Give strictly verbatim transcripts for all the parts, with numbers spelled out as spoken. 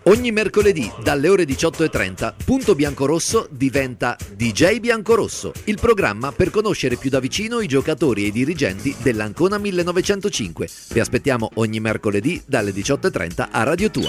Ogni mercoledì dalle ore diciotto e trenta Punto Biancorosso diventa D J Biancorosso, il programma per conoscere più da vicino i giocatori e i dirigenti dell'Ancona millenovecentocinque. Vi aspettiamo ogni mercoledì dalle diciotto e trenta a Radio Tua.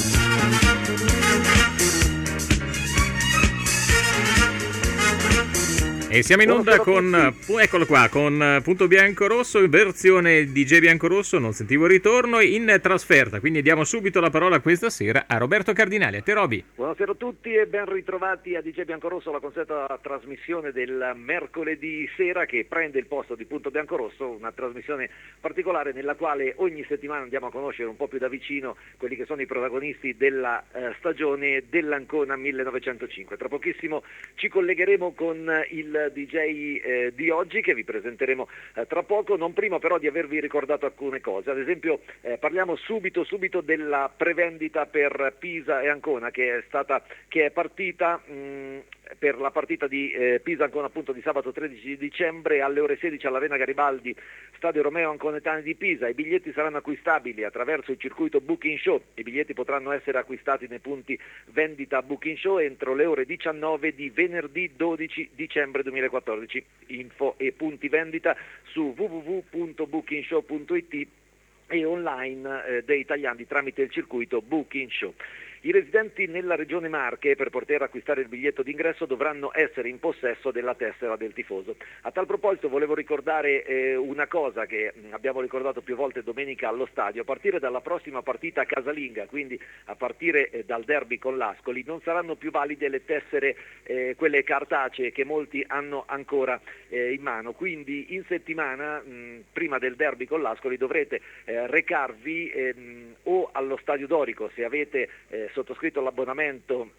E siamo in onda con, eccolo qua, con Punto Biancorosso in versione D J Biancorosso, non sentivo il ritorno, in trasferta, quindi diamo subito la parola questa sera a Roberto Cardinali. A te Roby. Buonasera a tutti e ben ritrovati a D J Biancorosso, la consueta trasmissione del mercoledì sera che prende il posto di Punto Biancorosso, una trasmissione particolare nella quale ogni settimana andiamo a conoscere un po' più da vicino quelli che sono i protagonisti della eh, stagione dell'Ancona millenovecentocinque. Tra pochissimo ci collegheremo con il D J eh, di oggi che vi presenteremo eh, tra poco, non prima però di avervi ricordato alcune cose. Ad esempio eh, parliamo subito subito della prevendita per Pisa e Ancona che è stata che è partita mh, per la partita di eh, Pisa-Ancona appunto di sabato tredici dicembre alle ore sedici all'Arena Garibaldi, Stadio Romeo Anconetani di Pisa. I biglietti saranno acquistabili attraverso il circuito Booking Show. I biglietti potranno essere acquistati nei punti vendita Booking Show entro le ore diciannove di venerdì dodici dicembre duemilaquattordici. Info e punti vendita su w w w punto booking show punto i t e online eh, dei tagliandi tramite il circuito Booking Show. I residenti nella regione Marche per poter acquistare il biglietto d'ingresso dovranno essere in possesso della tessera del tifoso. A tal proposito volevo ricordare eh, una cosa che abbiamo ricordato più volte domenica allo stadio. A partire dalla prossima partita casalinga, quindi a partire eh, dal derby con l'Ascoli, non saranno più valide le tessere, eh, quelle cartacee che molti hanno ancora eh, in mano. Quindi in settimana, mh, prima del derby con l'Ascoli, dovrete eh, recarvi ehm, o allo Stadio Dorico se avete eh, sottoscritto l'abbonamento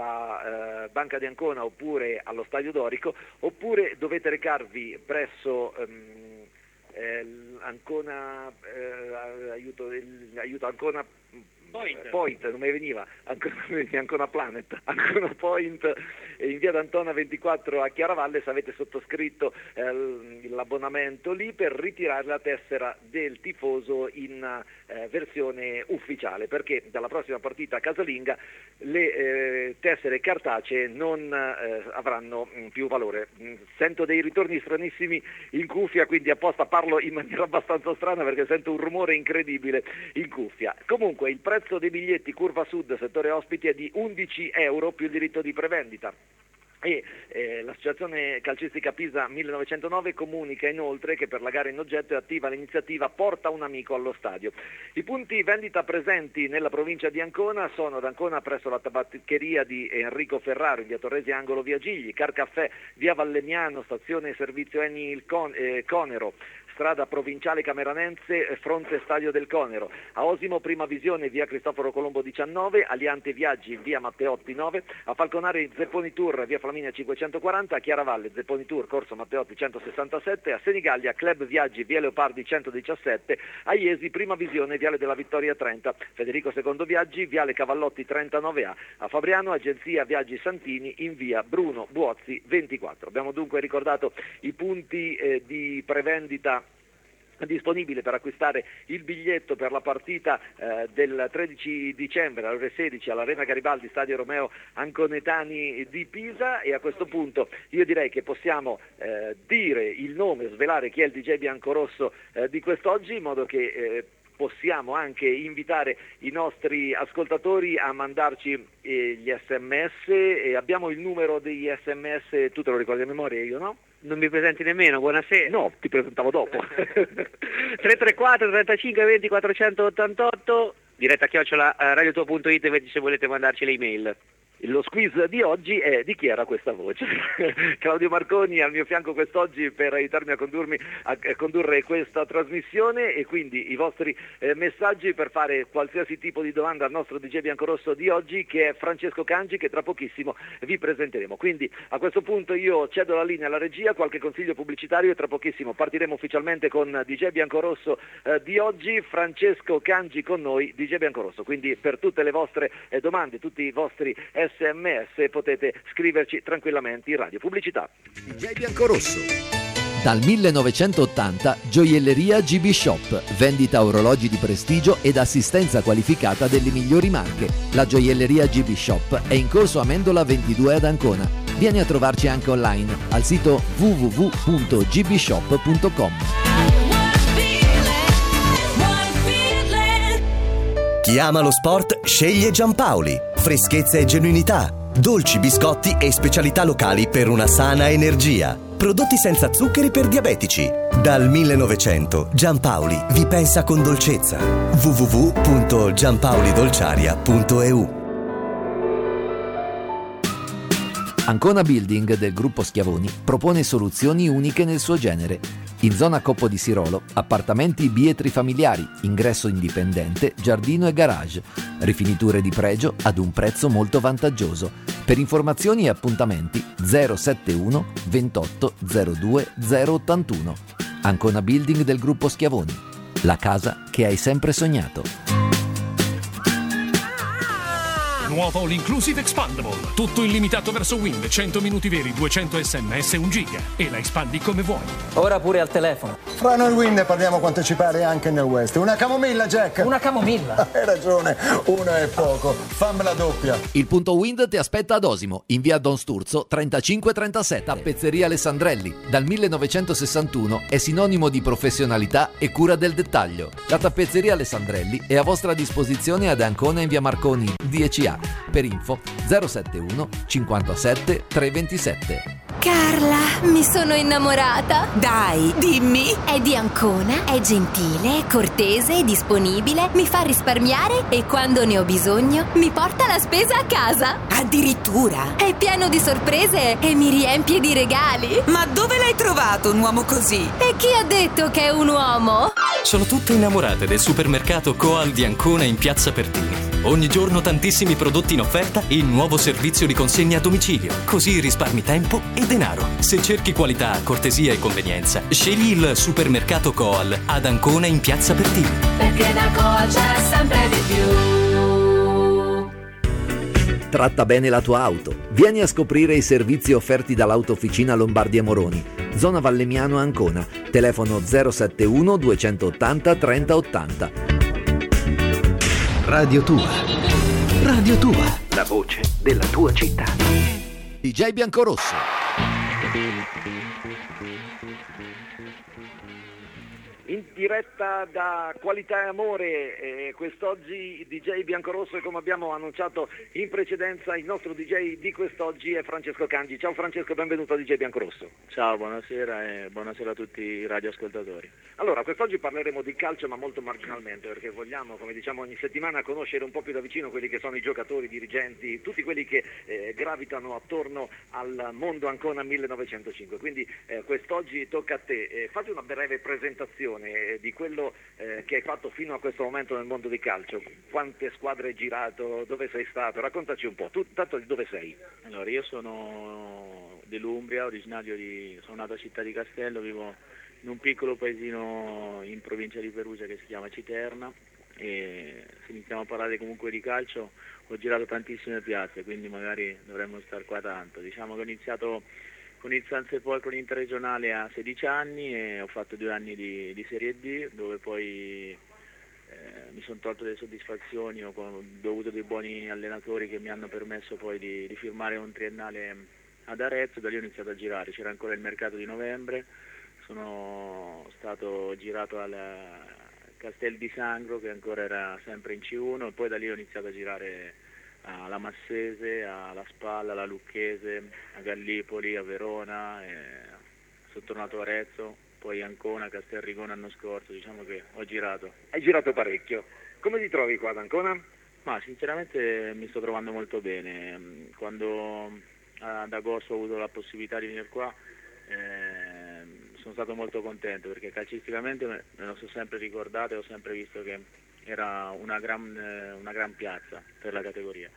alla eh, Banca di Ancona oppure allo Stadio Dorico, oppure dovete recarvi presso ehm, eh, Ancona eh, aiuto, il, aiuto Ancona Point. Point, non mi veniva, Ancona, Ancona Planet, Ancona Point in via d'Antona ventiquattro a Chiaravalle se avete sottoscritto eh, l'abbonamento lì per ritirare la tessera del tifoso in eh, versione ufficiale, perché dalla prossima partita casalinga le eh, tessere cartacee non eh, avranno mh, più valore. Sento dei ritorni stranissimi in cuffia, quindi apposta parlo in maniera abbastanza strana perché sento un rumore incredibile in cuffia. Comunque il prezzo dei biglietti Curva Sud, settore ospiti, è di undici euro più il diritto di prevendita. E eh, l'associazione calcistica Pisa millenovecentonove comunica inoltre che per la gara in oggetto è attiva l'iniziativa Porta un amico allo stadio. I punti vendita presenti nella provincia di Ancona sono ad Ancona presso la tabaccheria di Enrico Ferraro in via Torresi angolo via Gigli, Car Caffè via Vallemiano stazione servizio Eni il Con- eh, Conero, strada provinciale Cameranense, fronte Stadio del Conero, a Osimo Prima Visione via Cristoforo Colombo diciannove, Aliante Viaggi via Matteotti nove, a Falconare Zepponi Tour via Flaminia cinquecentoquaranta, a Chiaravalle Zepponi Tour corso Matteotti centosessantasette, a Senigallia Club Viaggi via Leopardi centodiciassette, a Iesi Prima Visione viale della Vittoria trenta, Federico secondo Viaggi viale Cavallotti trentanove A, a Fabriano Agenzia Viaggi Santini in via Bruno Buozzi ventiquattro. Abbiamo dunque ricordato i punti eh, di prevendita disponibile per acquistare il biglietto per la partita eh, del tredici dicembre alle ore sedici all'Arena Garibaldi, Stadio Romeo Anconetani di Pisa. E a questo punto io direi che possiamo eh, dire il nome, svelare chi è il D J Biancorosso eh, di quest'oggi, in modo che eh, possiamo anche invitare i nostri ascoltatori a mandarci eh, gli sms, e abbiamo il numero degli sms, tu te lo ricordi a memoria, io no? Non mi presenti nemmeno, buonasera. No, ti presentavo dopo. tre tre quattro trentacinque venti quattrocentottantotto, diretta chiocciola radiotua punto it se volete mandarci le email. Lo squiz di oggi è di chi era questa voce. Claudio Marconi al mio fianco quest'oggi per aiutarmi a condurmi a condurre questa trasmissione, e quindi i vostri eh, messaggi per fare qualsiasi tipo di domanda al nostro D J Biancorosso di oggi, che è Francesco Cangi, che tra pochissimo vi presenteremo. Quindi a questo punto io cedo la linea alla regia, qualche consiglio pubblicitario e tra pochissimo partiremo ufficialmente con D J Biancorosso eh, di oggi. Francesco Cangi con noi, D J Biancorosso. Quindi per tutte le vostre eh, domande, tutti i vostri sms potete scriverci tranquillamente in radio. Pubblicità. D J Biancorosso. Dal millenovecentottanta Gioielleria G B Shop, vendita orologi di prestigio ed assistenza qualificata delle migliori marche. La Gioielleria G B Shop è in corso Amendola ventidue ad Ancona. Vieni a trovarci anche online al sito w w w punto g b shop punto com. Chi ama lo sport sceglie Giampaoli. Freschezza e genuinità, dolci, biscotti e specialità locali per una sana energia. Prodotti senza zuccheri per diabetici. Dal millenovecento Giampaoli vi pensa con dolcezza. w w w punto giampaolidolciaria punto e u. Ancona Building del gruppo Schiavoni propone soluzioni uniche nel suo genere. In zona Coppo di Sirolo, appartamenti bietri familiari, ingresso indipendente, giardino e garage. Rifiniture di pregio ad un prezzo molto vantaggioso. Per informazioni e appuntamenti zero settantuno ventotto zero due zero ottantuno. Ancona Building del gruppo Schiavoni. La casa che hai sempre sognato. Nuovo All Inclusive Expandable. Tutto illimitato verso Wind, cento minuti veri, duecento sms, un giga. E la espandi come vuoi. Ora pure al telefono. Fra noi Wind parliamo quanto ci pare anche nel West. Una camomilla, Jack. Una camomilla? Hai ragione, una è poco. Fammela doppia. Il punto Wind ti aspetta ad Osimo, in via Don Sturzo trentacinque trentasette. Tappezzeria Alessandrelli. Dal millenovecentosessantuno è sinonimo di professionalità e cura del dettaglio. La tappezzeria Alessandrelli è a vostra disposizione ad Ancona in via Marconi dieci A. Per info zero settantuno cinquantasette trecentoventisette. Carla, mi sono innamorata. Dai, dimmi. È di Ancona, è gentile, cortese, disponibile, mi fa risparmiare e quando ne ho bisogno mi porta la spesa a casa. Addirittura. È pieno di sorprese e mi riempie di regali. Ma dove l'hai trovato un uomo così? E chi ha detto che è un uomo? Sono tutte innamorate del supermercato Coal di Ancona in Piazza Pertini. Ogni giorno tantissimi prodotti in offerta e il nuovo servizio di consegna a domicilio. Così risparmi tempo e denaro. Se cerchi qualità, cortesia e convenienza, scegli il supermercato Coal ad Ancona in Piazza Pertini. Perché da Coal c'è sempre di più. Tratta bene la tua auto. Vieni a scoprire i servizi offerti dall'Autofficina Lombardi e Moroni. Zona Vallemiano Ancona. Telefono zero settantuno duecentottanta trenta ottanta. Radio Tua. Radio Tua. La voce della tua città. D J Biancorosso. In diretta da Qualità e Amore, eh, quest'oggi D J Biancorosso e come abbiamo annunciato in precedenza il nostro D J di quest'oggi è Francesco Cangi. Ciao Francesco, benvenuto a D J Biancorosso. Ciao, buonasera e buonasera a tutti i radioascoltatori. Allora, quest'oggi parleremo di calcio ma molto marginalmente perché vogliamo, come diciamo ogni settimana, conoscere un po' più da vicino quelli che sono i giocatori, i dirigenti, tutti quelli che eh, gravitano attorno al mondo Ancona millenovecentocinque. Quindi eh, quest'oggi tocca a te. Eh, fate una breve presentazione di quello eh, che hai fatto fino a questo momento nel mondo di calcio. Quante squadre hai girato, dove sei stato? Raccontaci un po', tu tanto di dove sei? Allora, io sono dell'Umbria, originario di, sono nato a Città di Castello, vivo in un piccolo paesino in provincia di Perugia che si chiama Citerna e se iniziamo a parlare comunque di calcio ho girato tantissime piazze, quindi magari dovremmo star qua tanto. Diciamo che ho iniziato con il San Sepolcro interregionale a sedici anni e ho fatto due anni di, di Serie D, dove poi eh, mi sono tolto delle soddisfazioni, ho, ho avuto dei buoni allenatori che mi hanno permesso poi di, di firmare un triennale ad Arezzo, da lì ho iniziato a girare, c'era ancora il mercato di novembre, sono stato girato al Castel di Sangro che ancora era sempre in C uno e poi da lì ho iniziato a girare alla Massese, alla Spalla, alla Lucchese, a Gallipoli, a Verona, e sono tornato a Arezzo, poi Ancona, Castelrigone l'anno scorso, diciamo che ho girato. Hai girato parecchio. Come ti trovi qua ad Ancona? Ma sinceramente mi sto trovando molto bene. Quando ad agosto ho avuto la possibilità di venire qua eh, sono stato molto contento perché calcisticamente me lo sono sempre ricordato e ho sempre visto che era una gran, una gran piazza per la categoria.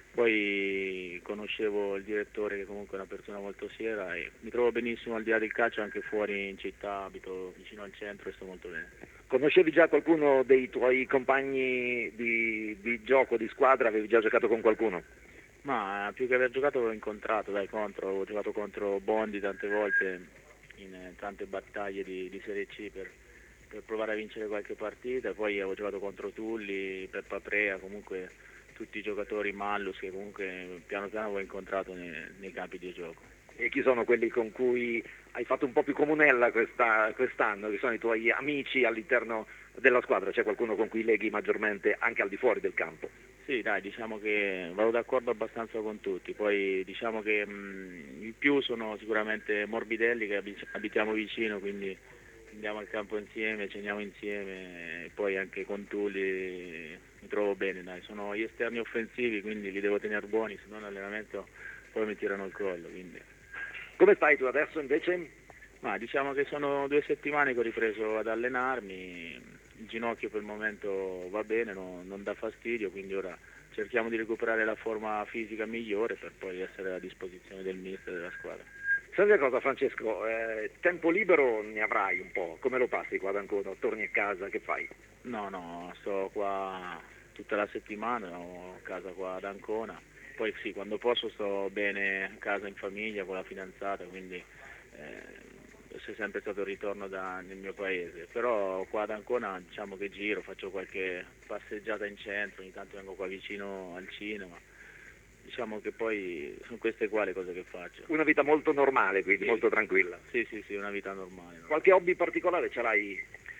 Poi conoscevo il direttore che comunque è una persona molto seria e mi trovo benissimo al di là del calcio anche fuori in città, abito vicino al centro e sto molto bene. Conoscevi già qualcuno dei tuoi compagni di, di gioco, di squadra? Avevi già giocato con qualcuno? Ma più che aver giocato l'ho incontrato, dai, contro, ho giocato contro Bondi tante volte in tante battaglie di, di Serie C per, per provare a vincere qualche partita, poi avevo giocato contro Tulli, Peppa Prea, comunque tutti i giocatori, Mallus, che comunque piano piano avevo incontrato nei, nei campi di gioco. E chi sono quelli con cui hai fatto un po' più comunella questa, quest'anno? Chi sono i tuoi amici all'interno della squadra? C'è qualcuno con cui leghi maggiormente anche al di fuori del campo? Sì, dai, diciamo che vado d'accordo abbastanza con tutti, poi diciamo che mh, il più sono sicuramente Morbidelli, che abitiamo vicino, quindi andiamo al campo insieme, ceniamo insieme, e poi anche con Tulli mi trovo bene, dai, sono gli esterni offensivi, quindi li devo tenere buoni, se non l'allenamento poi mi tirano il collo. Quindi. Come stai tu adesso invece? Ma diciamo che sono due settimane che ho ripreso ad allenarmi, il ginocchio per il momento va bene, no, non dà fastidio, quindi ora cerchiamo di recuperare la forma fisica migliore per poi essere a disposizione del mister e della squadra. Senti una cosa Francesco, eh, tempo libero ne avrai un po', come lo passi qua ad Ancona? Torni a casa, che fai? No, no, sto qua tutta la settimana, ho casa qua ad Ancona, poi sì, quando posso sto bene a casa in famiglia con la fidanzata, quindi eh, è sempre stato il ritorno da, nel mio paese, però qua ad Ancona diciamo che giro, faccio qualche passeggiata in centro, ogni tanto vengo qua vicino al cinema, diciamo che poi sono queste qua le cose che faccio. Una vita molto normale, quindi sì, molto tranquilla. Sì, sì, sì, una vita normale. Qualche hobby particolare ce l'hai?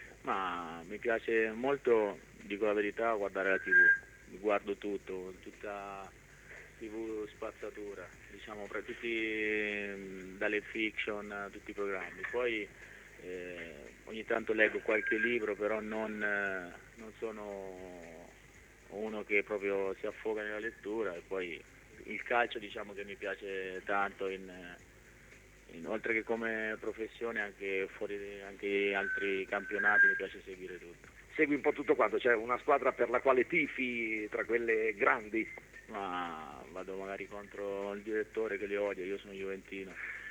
Ma mi piace molto, dico la verità, guardare la tivù, guardo tutto, tutta tivù spazzatura, diciamo, fra tutti, dalle fiction, tutti i programmi. Poi eh, ogni tanto leggo qualche libro, però non, non sono uno che proprio si affoga nella lettura, e poi il calcio diciamo che mi piace tanto, in, in, oltre che come professione anche fuori anche altri campionati mi piace seguire tutto. Segui un po' tutto quanto, c'è una squadra per la quale tifi tra quelle grandi? Ma vado magari contro il direttore che li odia, io sono juventino.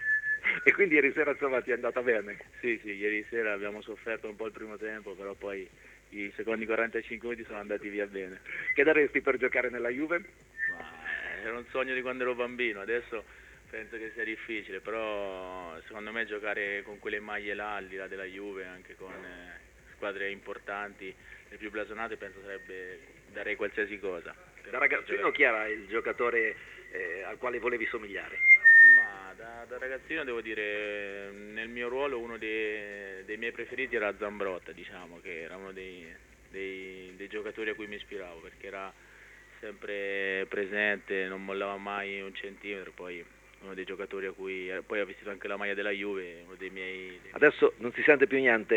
E quindi ieri sera insomma ti è andata bene? Sì, sì, ieri sera abbiamo sofferto un po' il primo tempo, però poi i secondi quarantacinque minuti sono andati via bene. Che daresti per giocare nella Juve? Ma era un sogno di quando ero bambino, adesso penso che sia difficile, però secondo me giocare con quelle maglie là, al di là della Juve, anche con eh, squadre importanti, le più blasonate, penso sarebbe, darei qualsiasi cosa. Da ragazzino chi era il giocatore eh, al quale volevi somigliare? Ma da, da ragazzino devo dire, nel mio ruolo uno dei, dei miei preferiti era Zambrotta, diciamo, che era uno dei, dei, dei giocatori a cui mi ispiravo, perché era sempre presente, non mollava mai un centimetro, poi uno dei giocatori a cui poi ha vestito anche la maglia della Juve, uno dei miei... Dei adesso non si sente più niente,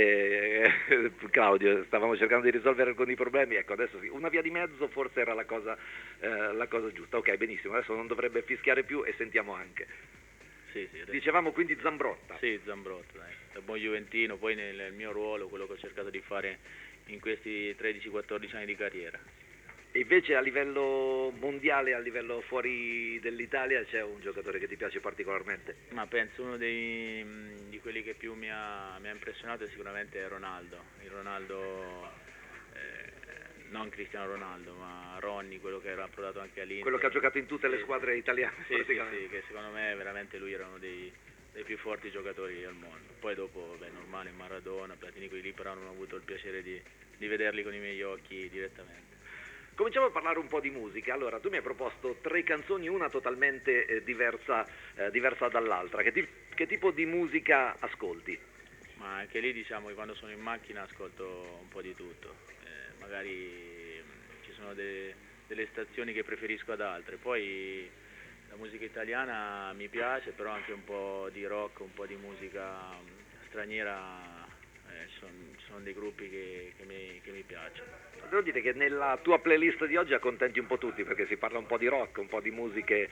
eh, Claudio, stavamo cercando di risolvere alcuni problemi, ecco adesso sì, una via di mezzo forse era la cosa, eh, la cosa giusta, ok benissimo, adesso non dovrebbe fischiare più e sentiamo anche. Sì, sì, dicevamo quindi Zambrotta. Sì, Zambrotta, dai. Da buon juventino, poi nel, nel mio ruolo, quello che ho cercato di fare in questi tredici quattordici anni di carriera. E invece a livello mondiale, a livello fuori dell'Italia, c'è un giocatore che ti piace particolarmente? Ma penso uno dei, di quelli che più mi ha, mi ha impressionato è sicuramente Ronaldo. Il Ronaldo, eh, non Cristiano Ronaldo, ma Ronny, quello che era approdato anche all'Inter. Quello che ha giocato in tutte sì, le squadre italiane. Sì, sì, sì, che secondo me veramente lui era uno dei, dei più forti giocatori al mondo. Poi dopo, beh, normale, Maradona, Platini, quelli lì, però non ho avuto il piacere di, di vederli con i miei occhi direttamente. Cominciamo a parlare un po' di musica. Allora, tu mi hai proposto tre canzoni, una totalmente eh, diversa, eh, diversa dall'altra. Che, ti- che tipo di musica ascolti? Ma anche lì diciamo che quando sono in macchina ascolto un po' di tutto. Eh, magari mh, ci sono de- delle stazioni che preferisco ad altre. Poi la musica italiana mi piace, però anche un po' di rock, un po' di musica straniera. Eh, ci, sono, ci sono dei gruppi che, che, mi, che mi piacciono. Devo dire che nella tua playlist di oggi accontenti un po' tutti, perché si parla un po' di rock, un po' di musiche,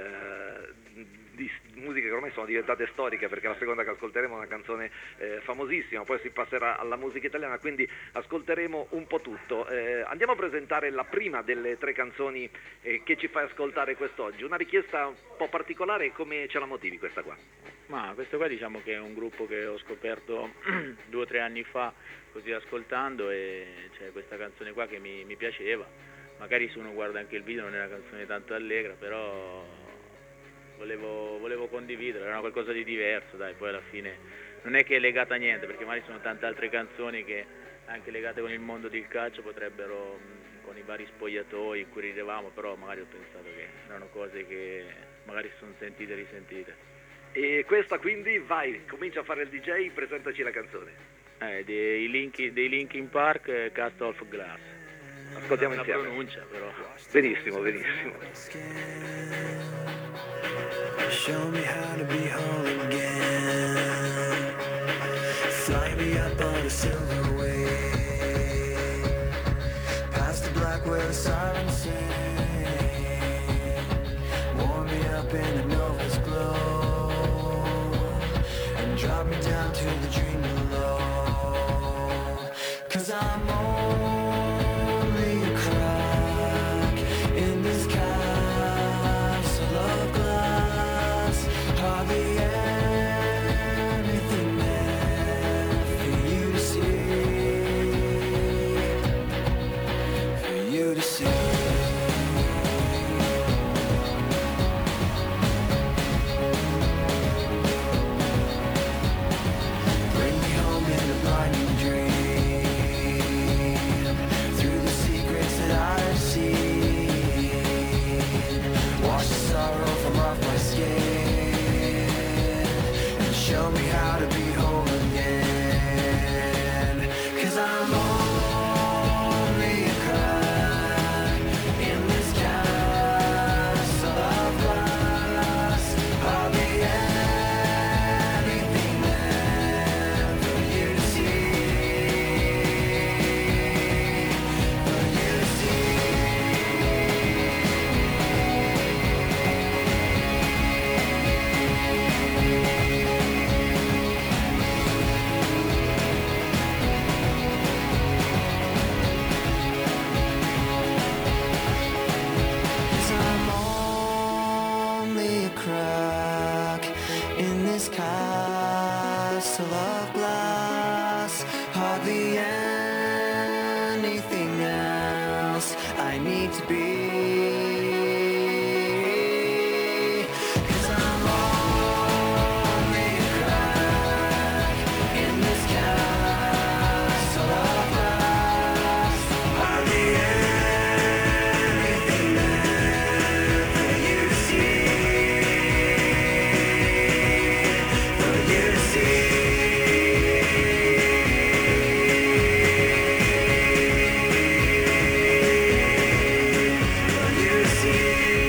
eh, di musiche che ormai sono diventate storiche, perché la seconda che ascolteremo è una canzone eh, famosissima, poi si passerà alla musica italiana, quindi ascolteremo un po' tutto. Eh, andiamo a presentare la prima delle tre canzoni eh, che ci fai ascoltare quest'oggi. Una richiesta un po' particolare, come ce la motivi questa qua? Ma questo qua diciamo che è un gruppo che ho scoperto due o tre anni fa, così ascoltando, e c'è questa canzone qua che mi, mi piaceva. Magari se uno guarda anche il video non è una canzone tanto allegra, però volevo, volevo condividere, era qualcosa di diverso, dai, poi alla fine non è che è legata a niente, perché magari sono tante altre canzoni che anche legate con il mondo del calcio potrebbero, mh, con i vari spogliatoi in cui ridevamo, però magari ho pensato che erano cose che magari sono sentite e risentite. E questa quindi, vai, comincia a fare il D J, presentaci la canzone. Eh, dei, Linkin, dei Linkin Park, eh, Cast of Glass. Ascoltiamo la insieme. pronuncia però. Benissimo, benissimo. Show me how to be whole again. Fly me up on a silver wave, past the black where the sirens sing. Warm me up in the nova's glow, and drop me down to the dream below. 'Cause I'm only a crack in this castle of glass. Hardly anything there for you to see, for you to see. Bring me home in a blinding dream, through the secrets that I've seen. Wash the sorrow from off my skin, and show me how to be whole again. 'Cause I'm only a crack in this castle of glass. Hardly anything there for you to see, for you to Cause I'm only a crack in this castle of glass. Hardly anything else I need to be. 'Cause I'm only a crack in this castle of glass. Hardly anything there for you to see, for you to see. For you to see.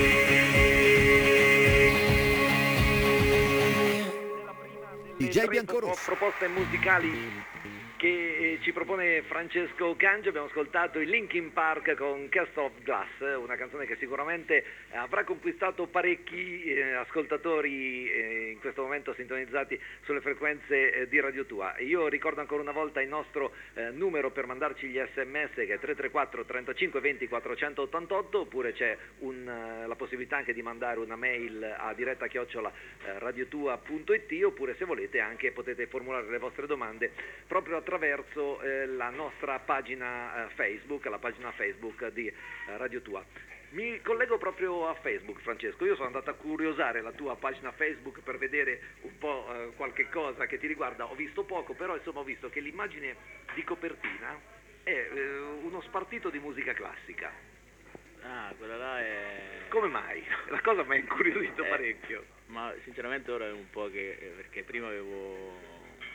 D J Biancorosso. Proposte musicali che eh, ci propone Francesco Cangio. Abbiamo ascoltato il Linkin Park con Cast of Glass, una canzone che sicuramente avrà conquistato parecchi eh, ascoltatori eh, in questo momento sintonizzati sulle frequenze eh, di Radio Tua. Io ricordo ancora una volta il nostro eh, numero per mandarci gli sms, che è tre tre quattro trentacinque venti quattrocentoottantotto, oppure c'è un, eh, la possibilità anche di mandare una mail a diretta chiocciola eh, radiotua punto it, oppure se volete anche potete formulare le vostre domande proprio attraverso eh, la nostra pagina eh, Facebook, la pagina Facebook di eh, Radio Tua. Mi collego proprio a Facebook, Francesco. Io sono andato a curiosare la tua pagina Facebook per vedere un po' eh, qualche cosa che ti riguarda. Ho visto poco, però insomma ho visto che l'immagine di copertina è eh, uno spartito di musica classica. Ah, quella là è... Come mai? La cosa mi ha incuriosito Eh, parecchio. Ma sinceramente ora è un po' che... eh, perché prima avevo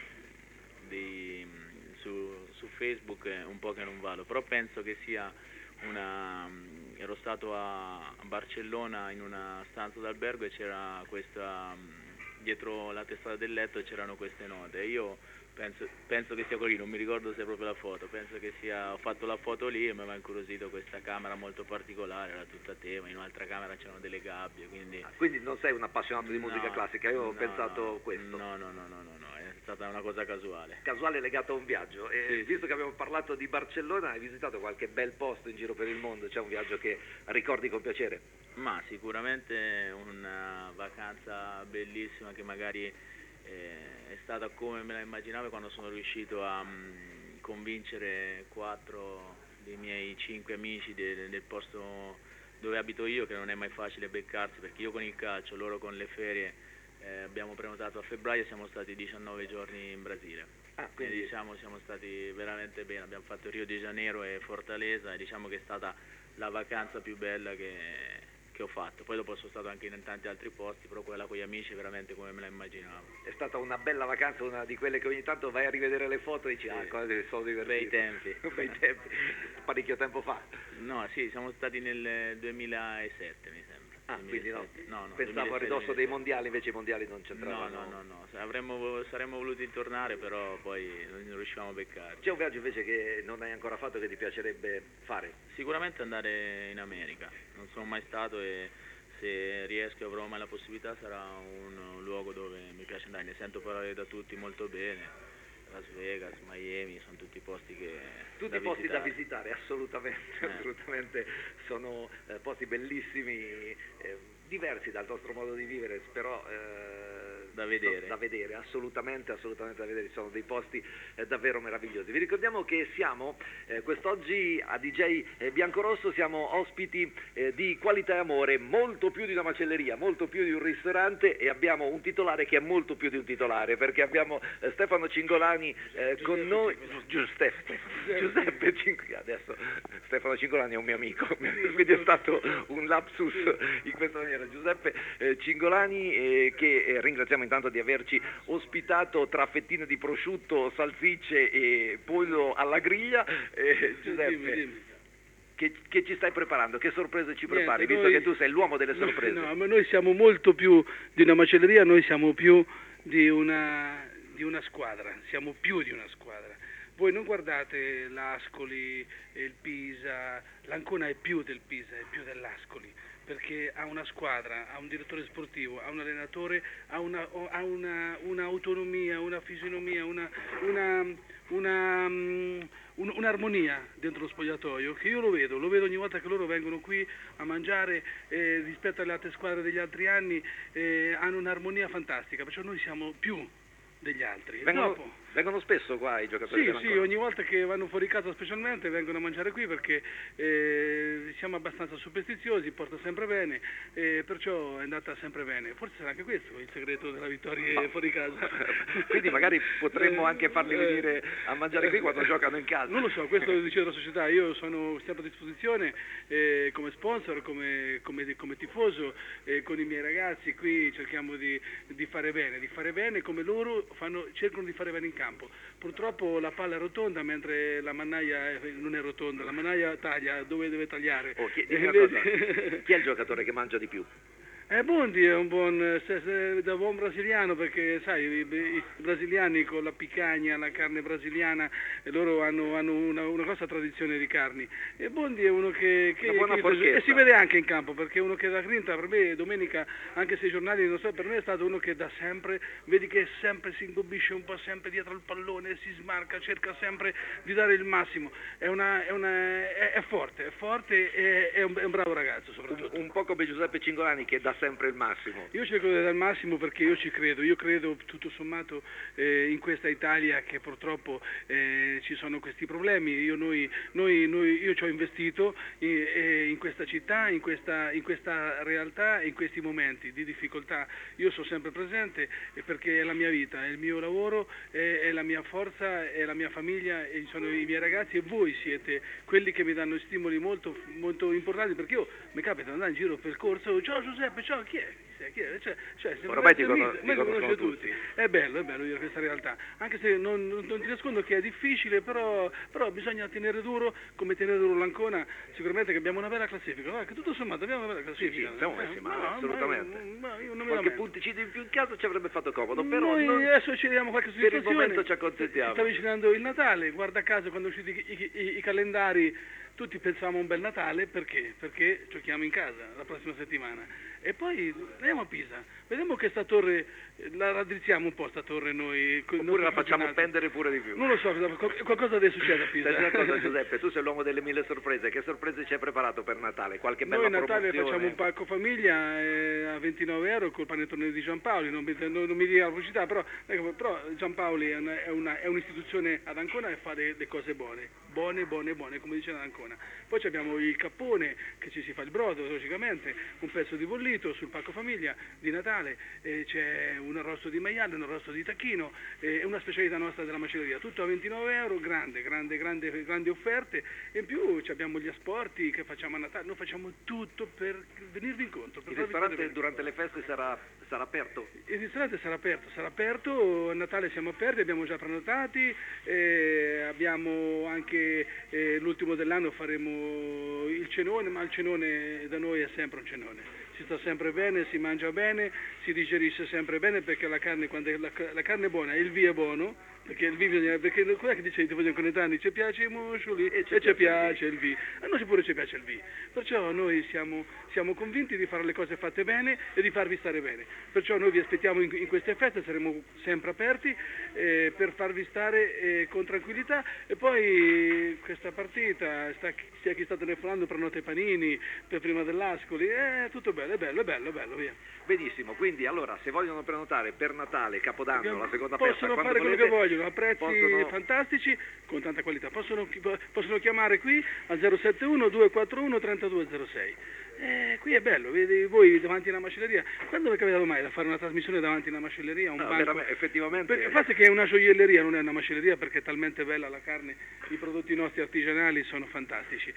dei... su, su Facebook è un po' che non vado, però penso che sia una... ero stato a Barcellona in una stanza d'albergo e c'era questa... dietro la testata del letto e c'erano queste note. Io penso, penso che sia così, non mi ricordo se è proprio la foto, penso che sia, ho fatto la foto lì e mi aveva incuriosito questa camera molto particolare, era tutta a tema, in un'altra camera c'erano delle gabbie, quindi... Quindi non sei un appassionato di musica No, classica, io ho no, pensato no, questo. No, no, no, no, no, no, è stata una cosa casuale. Casuale legato a un viaggio. E Sì, visto che abbiamo parlato di Barcellona, hai visitato qualche bel posto in giro per il mondo? C'è un viaggio che ricordi con piacere? Ma sicuramente una vacanza bellissima che magari eh, è stata come me la immaginavo quando sono riuscito a mh, convincere quattro dei miei cinque amici de, del posto dove abito io, che non è mai facile beccarsi perché io con il calcio, loro con le ferie eh, abbiamo prenotato a febbraio e siamo stati diciannove giorni in Brasile. Ah, quindi quindi diciamo siamo stati veramente bene, abbiamo fatto Rio de Janeiro e Fortaleza e diciamo che è stata la vacanza più bella che, che ho fatto. Poi dopo sono stato anche in tanti altri posti, però quella con gli amici veramente come me la immaginavo. è stata una bella vacanza, una di quelle che ogni tanto vai a rivedere le foto e dici, ah, cosa sono divertito. Bei tempi. Bei tempi, parecchio tempo fa. No, sì, siamo stati nel duemilasette, mi sembra. Ah, quindi no, no, no pensavo a ridosso dei mondiali, invece i mondiali non c'entravano. No, no, no, no. Avremmo, saremmo voluti tornare, però poi non riuscivamo a beccare. C'è un viaggio invece che non hai ancora fatto che ti piacerebbe fare? Sicuramente andare in America, non sono mai stato e se riesco e avrò mai la possibilità sarà un, un luogo dove mi piace andare, ne sento parlare da tutti molto bene. Las Vegas, Miami, sono tutti posti che tutti da posti visitare. da visitare, assolutamente, eh. assolutamente sono eh, posti bellissimi, eh, diversi dal nostro modo di vivere, però eh, da vedere. da vedere, assolutamente, assolutamente da vedere, sono dei posti eh, davvero meravigliosi. Vi ricordiamo che siamo eh, quest'oggi a D J eh, Biancorosso, siamo ospiti eh, di Qualità e Amore, molto più di una macelleria, molto più di un ristorante, e abbiamo un titolare che è molto più di un titolare, perché abbiamo eh, Stefano Cingolani eh, con noi, Giuseppe, Giuseppe Cingolani, adesso Stefano Cingolani è un mio amico, quindi è stato un lapsus in questa maniera. Giuseppe eh, Cingolani eh, che eh, ringraziamo intanto di averci ospitato tra fettine di prosciutto, salsicce e pollo alla griglia. eh, Giuseppe, dimmi, dimmi. Che, che ci stai preparando? Che sorprese ci prepari? Niente, visto noi, che tu sei l'uomo delle sorprese. No, ma noi siamo molto più di una macelleria, noi siamo più di una, di una squadra, siamo più di una squadra. Voi non guardate l'Ascoli, il Pisa, l'Ancona è più del Pisa, è più dell'Ascoli, perché ha una squadra, ha un direttore sportivo, ha un allenatore, ha una, ha una, un'autonomia, una fisionomia, una, una, una, um, un, un'armonia dentro lo spogliatoio, che io lo vedo, lo vedo ogni volta che loro vengono qui a mangiare, eh, rispetto alle altre squadre degli altri anni, eh, hanno un'armonia fantastica, perciò noi siamo più degli altri. Vengono, Dopo, vengono spesso qua i giocatori? Sì, sì, ogni volta che vanno fuori casa specialmente vengono a mangiare qui perché eh, siamo abbastanza superstiziosi, porta sempre bene, eh, perciò è andata sempre bene. Forse sarà anche questo il segreto della vittoria no. fuori casa. Quindi magari potremmo anche farli venire a mangiare qui quando giocano in casa. Non lo so, questo decide la società. Io sono sempre a disposizione eh, come sponsor, come, come, come tifoso, eh, con i miei ragazzi qui cerchiamo di, di fare bene, di fare bene come loro fanno, cercano di fare bene in campo. Purtroppo la palla è rotonda mentre la mannaia è, non è rotonda, la mannaia taglia dove deve tagliare. Oh, chi, dimmi una cosa, chi è il giocatore che mangia di più? Eh, Bondi è un buon, se, se, da buon brasiliano, perché sai, i, i brasiliani con la picagna, la carne brasiliana, e loro hanno, hanno una, una grossa tradizione di carni. E Bondi è uno che, che, che e si vede anche in campo, perché è uno che dà grinta. Per me domenica, anche se i giornali non so, per me è stato uno che dà sempre, vedi che sempre si ingobbisce un po' sempre dietro il pallone, si smarca, cerca sempre di dare il massimo. È, una, è, una, è, è forte, è forte e è un, è un bravo ragazzo soprattutto. Un, un po' come Giuseppe Cingolani che dà sempre il massimo. Io cerco di dare il massimo perché io ci credo, io credo tutto sommato eh, in questa Italia che purtroppo eh, ci sono questi problemi. Io, noi, noi, noi, io ci ho investito in, in questa città, in questa, in questa realtà, in questi momenti di difficoltà. Io sono sempre presente perché è la mia vita, è il mio lavoro, è, è la mia forza, è la mia famiglia, e sono i miei ragazzi, e voi siete quelli che mi danno stimoli molto, molto importanti, perché io mi capita di andare in giro per corso, ciao Giuseppe, ciao, chi è? Chi è? Cioè, cioè, ormai ti conosco tutti. tutti. È bello, è bello dire questa realtà, anche se non, non, non ti nascondo che è difficile, però, però bisogna tenere duro, come tenere duro l'Ancona. Sicuramente che abbiamo una bella classifica, guarda, che tutto sommato abbiamo una bella classifica. Sì, sì, siamo messi male, no, assolutamente. Ma, ma io non qualche punticino in più in casa ci avrebbe fatto comodo, però noi non... adesso ci diamo qualche soddisfazione. Per il momento ci accontentiamo. Sta avvicinando il Natale, guarda caso quando usciti i, i, i, i calendari tutti pensavamo a un bel Natale, perché? Perché giochiamo in casa la prossima settimana. E poi andiamo a Pisa, vediamo che sta torre, la raddrizziamo un po' sta torre noi. Oppure la facciamo pendere pure di più. Non lo so, qualcosa deve succedere a Pisa. Senti una cosa Giuseppe, tu sei l'uomo delle mille sorprese, che sorprese ci hai preparato per Natale? Qualche bella noi promozione? Noi Natale facciamo un pacco famiglia eh, a ventinove euro col panettone di Giampaoli, non mi, non, non mi dia la pubblicità, però, ecco, però Giampaoli è, una, è, una, è un'istituzione ad Ancona e fa le cose buone, buone, buone, buone, come dice ad Ancona. Poi abbiamo il cappone, che ci si fa il brodo, logicamente, un pezzo di bollino, sito sul pacco famiglia di Natale, eh, c'è un arrosto di maiale, un arrosto di tacchino, eh, una specialità nostra della macelleria, tutto a ventinove euro, grande, grande, grande, grandi offerte, e in più abbiamo gli asporti che facciamo a Natale, noi facciamo tutto per venirvi incontro. Per Il ristorante durante le feste sarà, sarà aperto? Il ristorante sarà aperto, sarà aperto, a Natale siamo aperti, abbiamo già prenotati, eh, abbiamo anche eh, l'ultimo dell'anno faremo il cenone, ma il cenone da noi è sempre un cenone, si sta sempre bene, si mangia bene, si digerisce sempre bene, perché la carne, quando è, la, la carne è buona e il vino è buono, perché il vino bisogna, perché quella che dice i tifosi conetani, ci piace i muscoli e ci piace, piace il vino, a noi pure ci piace il vino, perciò noi siamo, siamo convinti di fare le cose fatte bene e di farvi stare bene, perciò noi vi aspettiamo in, in queste feste, saremo sempre aperti eh, per farvi stare eh, con tranquillità, e poi questa partita, sta, sia chi sta telefonando, prenota i panini per prima dell'Ascoli, è tutto bello, è bello, è bello, è bello, via. Benissimo, quindi allora se vogliono prenotare per Natale, Capodanno, la seconda festa, possono quando fare volete, quello che vogliono, a prezzi possono... fantastici, con tanta qualità, possono, possono chiamare qui al zero sette uno due quattro uno tre due zero sei. Eh, qui è bello, vedi voi davanti a una macelleria, quando vi è capitato mai da fare una trasmissione davanti a una macelleria, un no, banco? effettivamente. Perché, a parte che è una gioielleria, non è una macelleria, perché è talmente bella la carne, i prodotti nostri artigianali sono fantastici.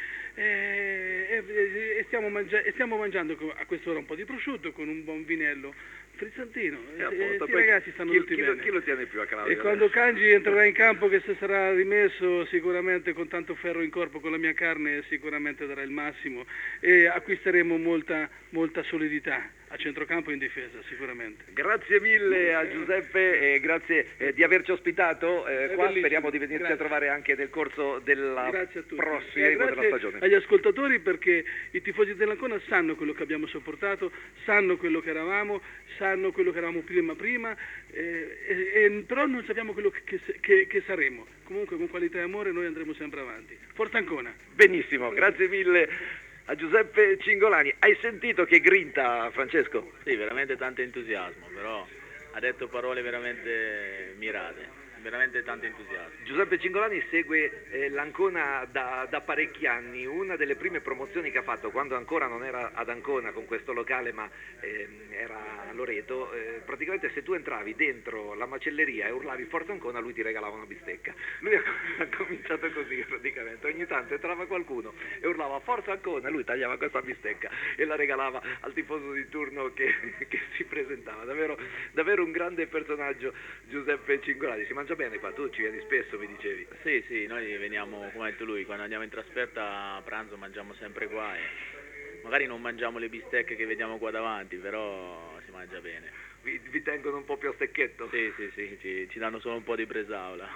Eh, e, e, stiamo mangia- e stiamo mangiando a quest'ora un po' di prosciutto con un buon vinello frizzantino. E eh, i ragazzi stanno chi, tutti chi, bene. Lo, chi lo tiene più a Claudio? E quando Cangi entrerà in campo, che se sarà rimesso sicuramente con tanto ferro in corpo con la mia carne, sicuramente darà il massimo e acquisteremo molta, molta solidità a centrocampo e in difesa sicuramente. Grazie mille a Giuseppe e grazie eh, di averci ospitato eh, qua, bellissimo. Speriamo di venirci Grazie. a trovare anche nel corso della prossima della stagione. Agli ascoltatori, perché i tifosi dell'Ancona sanno quello che abbiamo sopportato, sanno quello che eravamo, sanno quello che eravamo prima prima, eh, e, e, però non sappiamo quello che, che, che saremo. Comunque con qualità e amore noi andremo sempre avanti. Forza Ancona! Benissimo, grazie mille a Giuseppe Cingolani. Hai sentito che grinta, Francesco? Sì, veramente tanto entusiasmo, però ha detto parole veramente mirate. Veramente tanto entusiasmo. Giuseppe Cingolani segue eh, l'Ancona da, da parecchi anni. Una delle prime promozioni che ha fatto, quando ancora non era ad Ancona con questo locale ma eh, era a Loreto, eh, praticamente se tu entravi dentro la macelleria e urlavi Forza Ancona, lui ti regalava una bistecca. Lui ha, ha cominciato così praticamente, ogni tanto entrava qualcuno e urlava Forza Ancona, lui tagliava questa bistecca e la regalava al tifoso di turno che, che si presentava. Davvero, davvero un grande personaggio Giuseppe Cingolani. Si mangia bene qua, tu ci vieni spesso, mi dicevi. Sì, sì, noi veniamo, come ha detto lui, quando andiamo in trasferta a pranzo mangiamo sempre qua e magari non mangiamo le bistecche che vediamo qua davanti, però si mangia bene. Vi, vi tengono un po' più a stecchetto? Sì, sì, sì, ci, ci danno solo un po' di bresaola.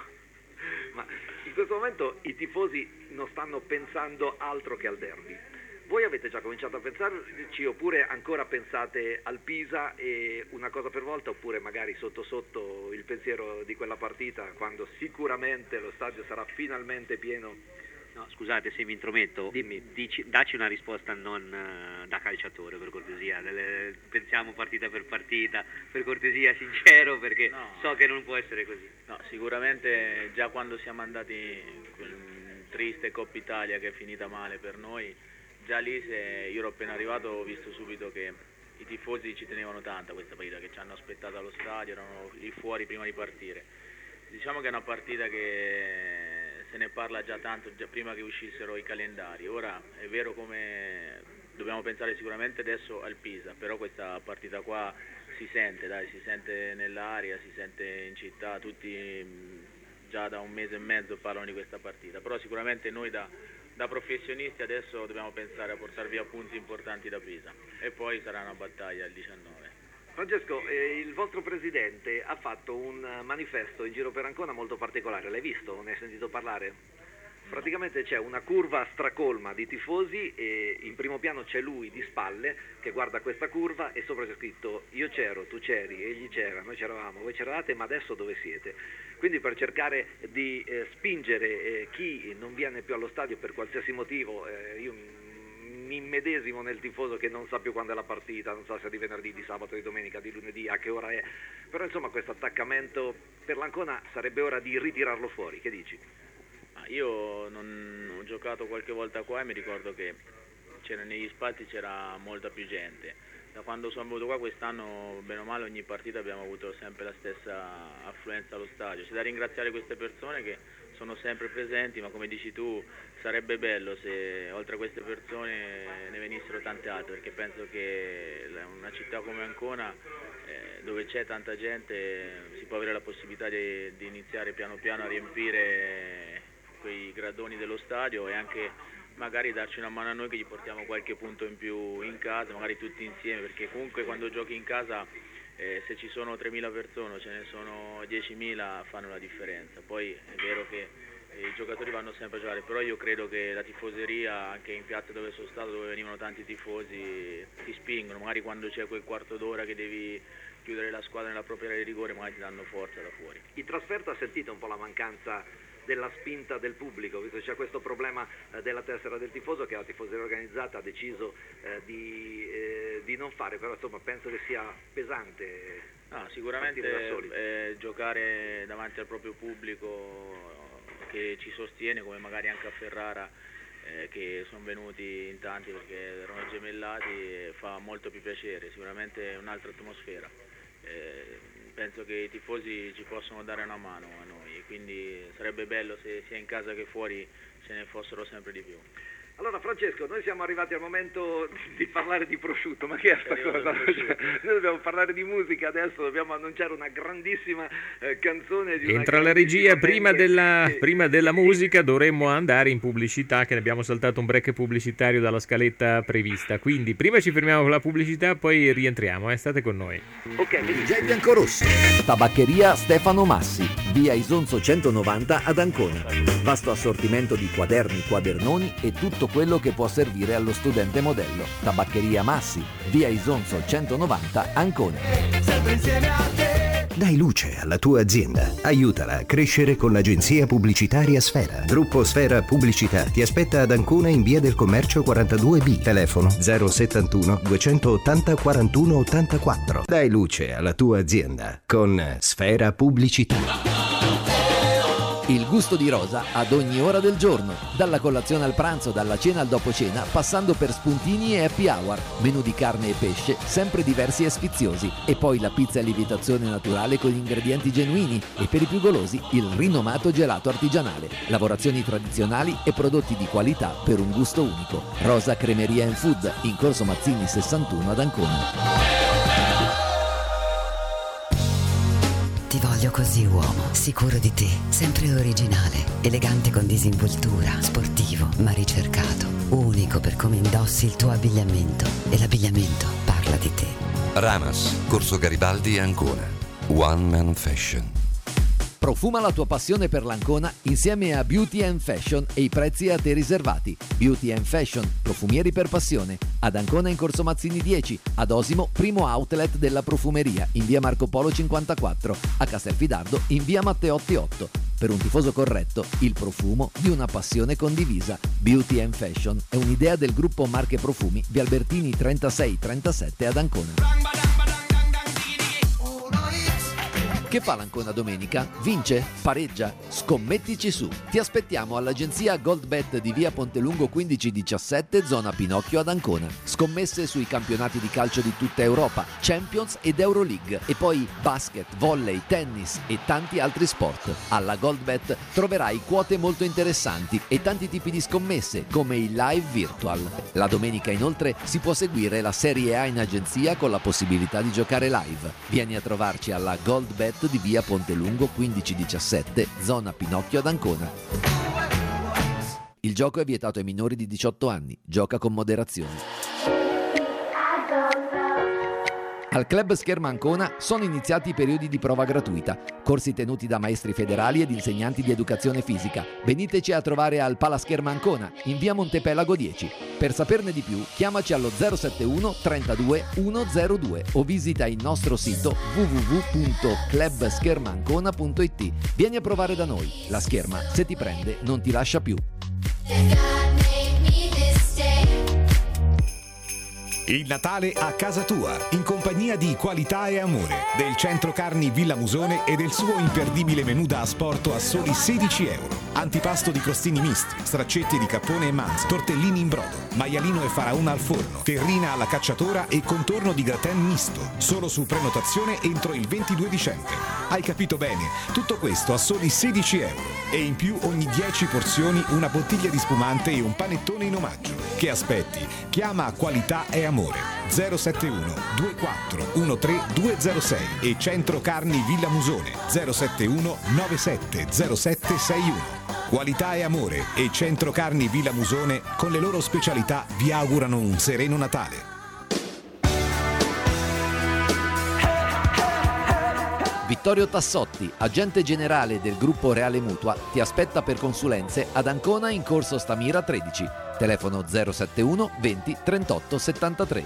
Ma in questo momento i tifosi non stanno pensando altro che al derby. Voi avete già cominciato a pensarci, oppure ancora pensate al Pisa e una cosa per volta, oppure magari sotto sotto il pensiero di quella partita, quando sicuramente lo stadio sarà finalmente pieno? No, scusate se mi intrometto, dimmi, dici, dacci una risposta non uh, da calciatore, per cortesia. Delle, pensiamo partita per partita, per cortesia, sincero, perché no. So che non può essere così. No, sicuramente già quando siamo andati in quel triste Coppa Italia che è finita male per noi, già lì, se io ero appena arrivato, ho visto subito che i tifosi ci tenevano tanto a questa partita, che ci hanno aspettato allo stadio, erano lì fuori prima di partire. Diciamo che è una partita che se ne parla già tanto, già prima che uscissero i calendari. Ora è vero, come dobbiamo pensare sicuramente adesso al Pisa, però questa partita qua si sente, dai, si sente nell'aria, si sente in città, tutti già da un mese e mezzo parlano di questa partita, però sicuramente noi da Da professionisti adesso dobbiamo pensare a portare via punti importanti da Pisa e poi sarà una battaglia il diciannove. Francesco, eh, il vostro presidente ha fatto un manifesto in giro per Ancona molto particolare, l'hai visto? Ne hai sentito parlare? Praticamente c'è una curva stracolma di tifosi e in primo piano c'è lui di spalle che guarda questa curva e sopra c'è scritto io c'ero, tu c'eri, egli c'era, noi c'eravamo, voi c'eravate, ma adesso dove siete? Quindi per cercare di eh, spingere eh, chi non viene più allo stadio per qualsiasi motivo, eh, io mi immedesimo nel tifoso che non sa più quando è la partita, non sa se è di venerdì, di sabato, di domenica, di lunedì, a che ora è, però insomma questo attaccamento per l'Ancona sarebbe ora di ritirarlo fuori, che dici? Io non ho giocato qualche volta qua e mi ricordo che c'era negli spazi c'era molta più gente, da quando sono venuto qua quest'anno, bene o male, ogni partita abbiamo avuto sempre la stessa affluenza allo stadio. C'è da ringraziare queste persone che sono sempre presenti, ma come dici tu sarebbe bello se oltre a queste persone ne venissero tante altre, perché penso che una città come Ancona, eh, dove c'è tanta gente, si può avere la possibilità di, di iniziare piano piano a riempire quei gradoni dello stadio e anche magari darci una mano a noi che gli portiamo qualche punto in più in casa, magari tutti insieme, perché comunque quando giochi in casa eh, se ci sono tremila persone, ce ne sono diecimila, fanno la differenza. Poi è vero che eh, i giocatori vanno sempre a giocare, però io credo che la tifoseria, anche in piazza dove sono stato, dove venivano tanti tifosi, ti spingono, magari quando c'è quel quarto d'ora che devi chiudere la squadra nella propria area di rigore, magari ti danno forza da fuori. In trasferta sentite un po' la mancanza della spinta del pubblico, visto che c'è questo problema eh, della tessera del tifoso che la tifoseria organizzata ha deciso eh, di, eh, di non fare, però insomma penso che sia pesante. No, sicuramente eh, giocare davanti al proprio pubblico che ci sostiene, come magari anche a Ferrara, eh, che sono venuti in tanti perché erano gemellati, fa molto più piacere, sicuramente è un'altra atmosfera. Eh, penso che i tifosi ci possono dare una mano a noi, quindi sarebbe bello se sia in casa che fuori ce ne fossero sempre di più. Allora Francesco, noi siamo arrivati al momento di parlare di prosciutto, ma che è sta cosa? Cioè, noi dobbiamo parlare di musica adesso, dobbiamo annunciare una grandissima eh, canzone di una Entra la regia, prima della, sì. prima della musica dovremmo andare in pubblicità, che ne abbiamo saltato un break pubblicitario dalla scaletta prevista, quindi prima ci fermiamo con la pubblicità, poi rientriamo, eh? State con noi. Ok, D J Biancorosso, Tabaccheria Stefano Massi, via Isonzo centonovanta ad Ancona. Vasto assortimento di quaderni, quadernoni e tutto quello che può servire allo studente modello. Tabaccheria Massi, via Isonzo centonovanta, Ancona. Dai luce alla tua azienda. Aiutala a crescere con l'agenzia pubblicitaria Sfera. Gruppo Sfera Pubblicità ti aspetta ad Ancona in via del Commercio quarantadue B. Telefono zero settantuno duecentottanta quarantuno ottantaquattro. Dai luce alla tua azienda con Sfera Pubblicità. Il gusto di Rosa ad ogni ora del giorno, dalla colazione al pranzo, dalla cena al dopo cena, passando per spuntini e happy hour, menù di carne e pesce, sempre diversi e sfiziosi, e poi la pizza a lievitazione naturale con ingredienti genuini e per i più golosi il rinomato gelato artigianale, lavorazioni tradizionali e prodotti di qualità per un gusto unico. Rosa Cremeria and Food, in Corso Mazzini sessantuno ad Ancona. Ti voglio così, uomo, sicuro di te, sempre originale, elegante con disinvoltura, sportivo ma ricercato, unico per come indossi il tuo abbigliamento, e l'abbigliamento parla di te. Ramas, Corso Garibaldi, Ancona. One Man Fashion. Profuma la tua passione per l'Ancona insieme a Beauty and Fashion e i prezzi a te riservati. Beauty and Fashion, profumieri per passione. Ad Ancona in Corso Mazzini dieci, ad Osimo, primo outlet della profumeria, in via Marco Polo cinquantaquattro, a Castelfidardo in via Matteotti otto. Per un tifoso corretto, il profumo di una passione condivisa. Beauty and Fashion è un'idea del gruppo Marche Profumi, via Albertini trentasei trentasette ad Ancona. Che fa l'Ancona domenica? Vince? Pareggia? Scommettici su! Ti aspettiamo all'agenzia Goldbet di via Pontelungo quindici diciassette, zona Pinocchio ad Ancona. Scommesse sui campionati di calcio di tutta Europa, Champions ed Euroleague, e poi basket, volley, tennis e tanti altri sport. Alla Goldbet troverai quote molto interessanti e tanti tipi di scommesse, come il live virtual. La domenica inoltre si può seguire la Serie A in agenzia con la possibilità di giocare live. Vieni a trovarci alla Goldbet di via Pontelungo quindici diciassette, zona Pinocchio ad Ancona. Il gioco è vietato ai minori di diciotto anni. Gioca con moderazione. Al Club Scherma Ancona sono iniziati i periodi di prova gratuita, corsi tenuti da maestri federali ed insegnanti di educazione fisica. Veniteci a trovare al Palascherma Ancona, in via Montepelago dieci. Per saperne di più, chiamaci allo zero settantuno trentadue centodue o visita il nostro sito w w w punto club scherma ancona punto i t. Vieni a provare da noi. La scherma, se ti prende, non ti lascia più. Il Natale a casa tua, in compagnia di Qualità e Amore, del Centro Carni Villa Musone e del suo imperdibile menù da asporto a soli sedici euro. Antipasto di crostini misti, straccetti di cappone e manzo, tortellini in brodo, maialino e faraona al forno, terrina alla cacciatora e contorno di gratin misto. Solo su prenotazione entro il ventidue dicembre. Hai capito bene, tutto questo a soli sedici euro. E in più ogni dieci porzioni una bottiglia di spumante e un panettone in omaggio. Che aspetti? Chiama Qualità e Amore zero sette uno due quattro uno tre due zero sei e Centro Carni Villa Musone zero sette uno nove sette zero sette sei uno. Qualità e Amore e Centro Carni Villa Musone con le loro specialità vi augurano un sereno Natale. Vittorio Tassotti, agente generale del gruppo Reale Mutua, ti aspetta per consulenze ad Ancona in corso Stamira tredici. Telefono zero sette uno venti trentotto settantatré.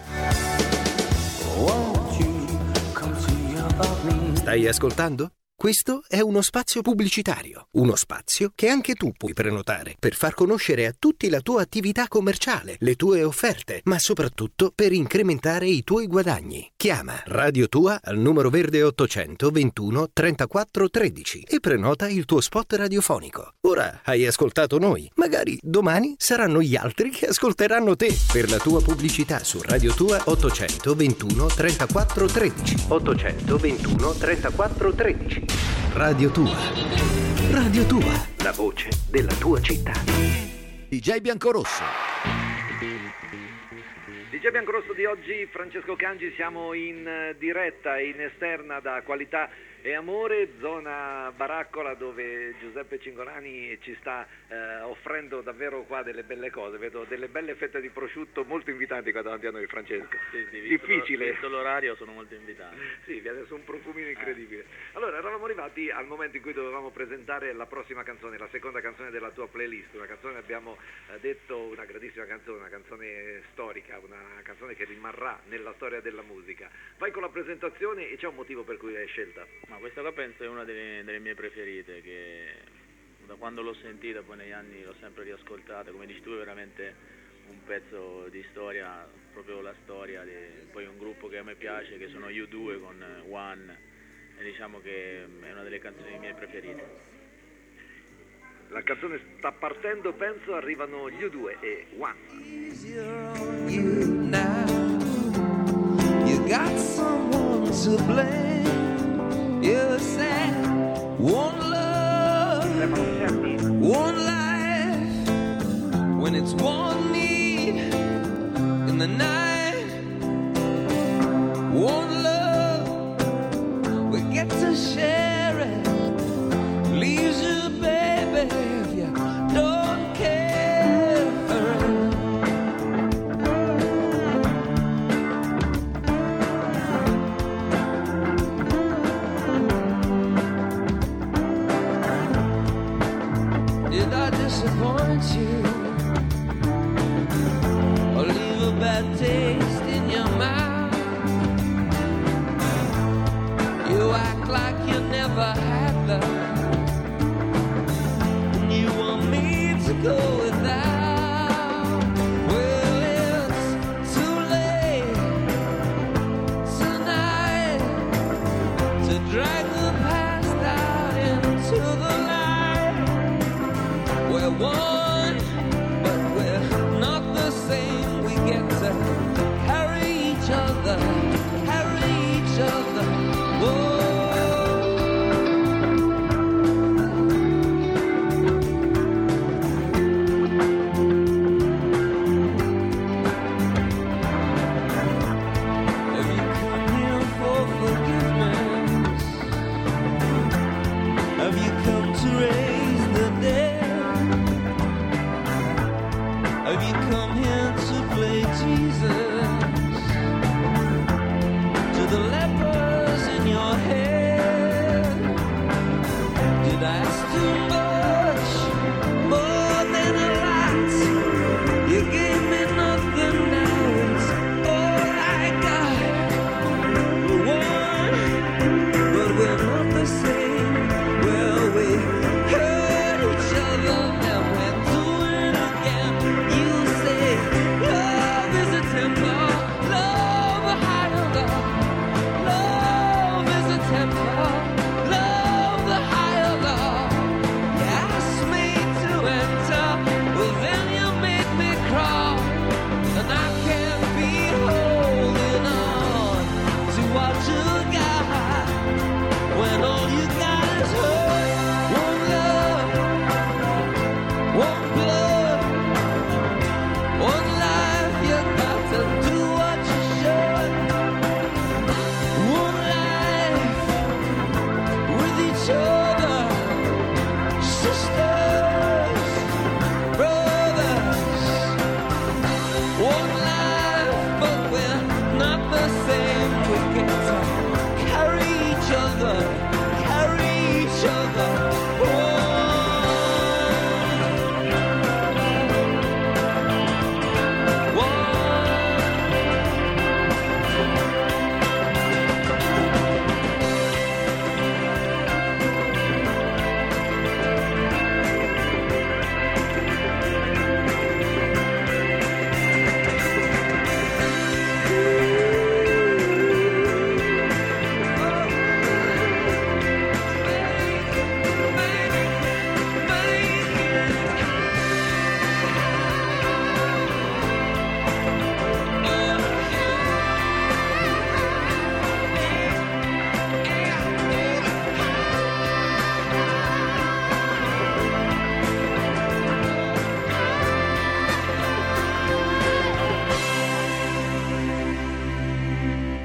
Stai ascoltando? Questo è uno spazio pubblicitario, uno spazio che anche tu puoi prenotare per far conoscere a tutti la tua attività commerciale, le tue offerte, ma soprattutto per incrementare i tuoi guadagni. Chiama Radio Tua al numero verde ottocento ventuno trentaquattro tredici e prenota il tuo spot radiofonico. Ora hai ascoltato noi, magari domani saranno gli altri che ascolteranno te. Per la tua pubblicità su Radio Tua ottocento ventuno trentaquattro tredici. ottocento ventuno trentaquattro tredici. Radio Tua. Radio Tua, la voce della tua città. D J Biancorosso. D J Biancorosso di oggi, Francesco Cangi, siamo in diretta e in esterna da Qualità e Amore, zona Baraccola, dove Giuseppe Cingolani ci sta eh, offrendo davvero qua delle belle cose. Vedo delle belle fette di prosciutto molto invitanti qua davanti a noi, Francesco. Sì, sì, difficile. Visto l'orario sono molto invitanti. Sì, viene su un profumino incredibile. Allora, eravamo arrivati al momento in cui dovevamo presentare la prossima canzone, la seconda canzone della tua playlist, una canzone, abbiamo eh, detto, una grandissima canzone, una canzone storica, una canzone che rimarrà nella storia della musica. Vai con la presentazione e c'è un motivo per cui l'hai scelta. Ma questa qua penso è una delle, delle mie preferite, che da quando l'ho sentita poi negli anni l'ho sempre riascoltata, come dici tu è veramente un pezzo di storia, proprio la storia di poi un gruppo che a me piace, che sono U due con One, e diciamo che è una delle canzoni mie preferite. La canzone sta partendo, penso, arrivano gli U due e One. You got someone to blame. You said one love, one life, when it's one need in the night, one love, we get to share it, leaves you, baby, if you don't care for it. Did I disappoint you or leave a bad taste in your mouth? You act like you never had love, and you want me to go without. Well, it's too late tonight to drag the past out into the light. We're one, but we're not the same. We get to carry each other, carry each other. Whoa. Have you come here for forgiveness? Have you come to raise the dead? Have you come here to play Jesus to the lepers in your head? Did I ask too much, more than a lot? You gave me nothing, now it's all I got. We're one, but we're not the same. Well, we hurt each other, now we're doing it again. You say love is a temper.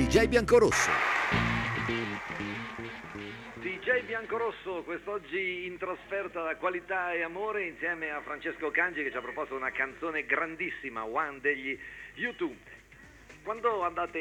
D J Biancorosso. D J Biancorosso quest'oggi in trasferta da Qualità e Amore insieme a Francesco Cangi che ci ha proposto una canzone grandissima, One degli U due. Quando andate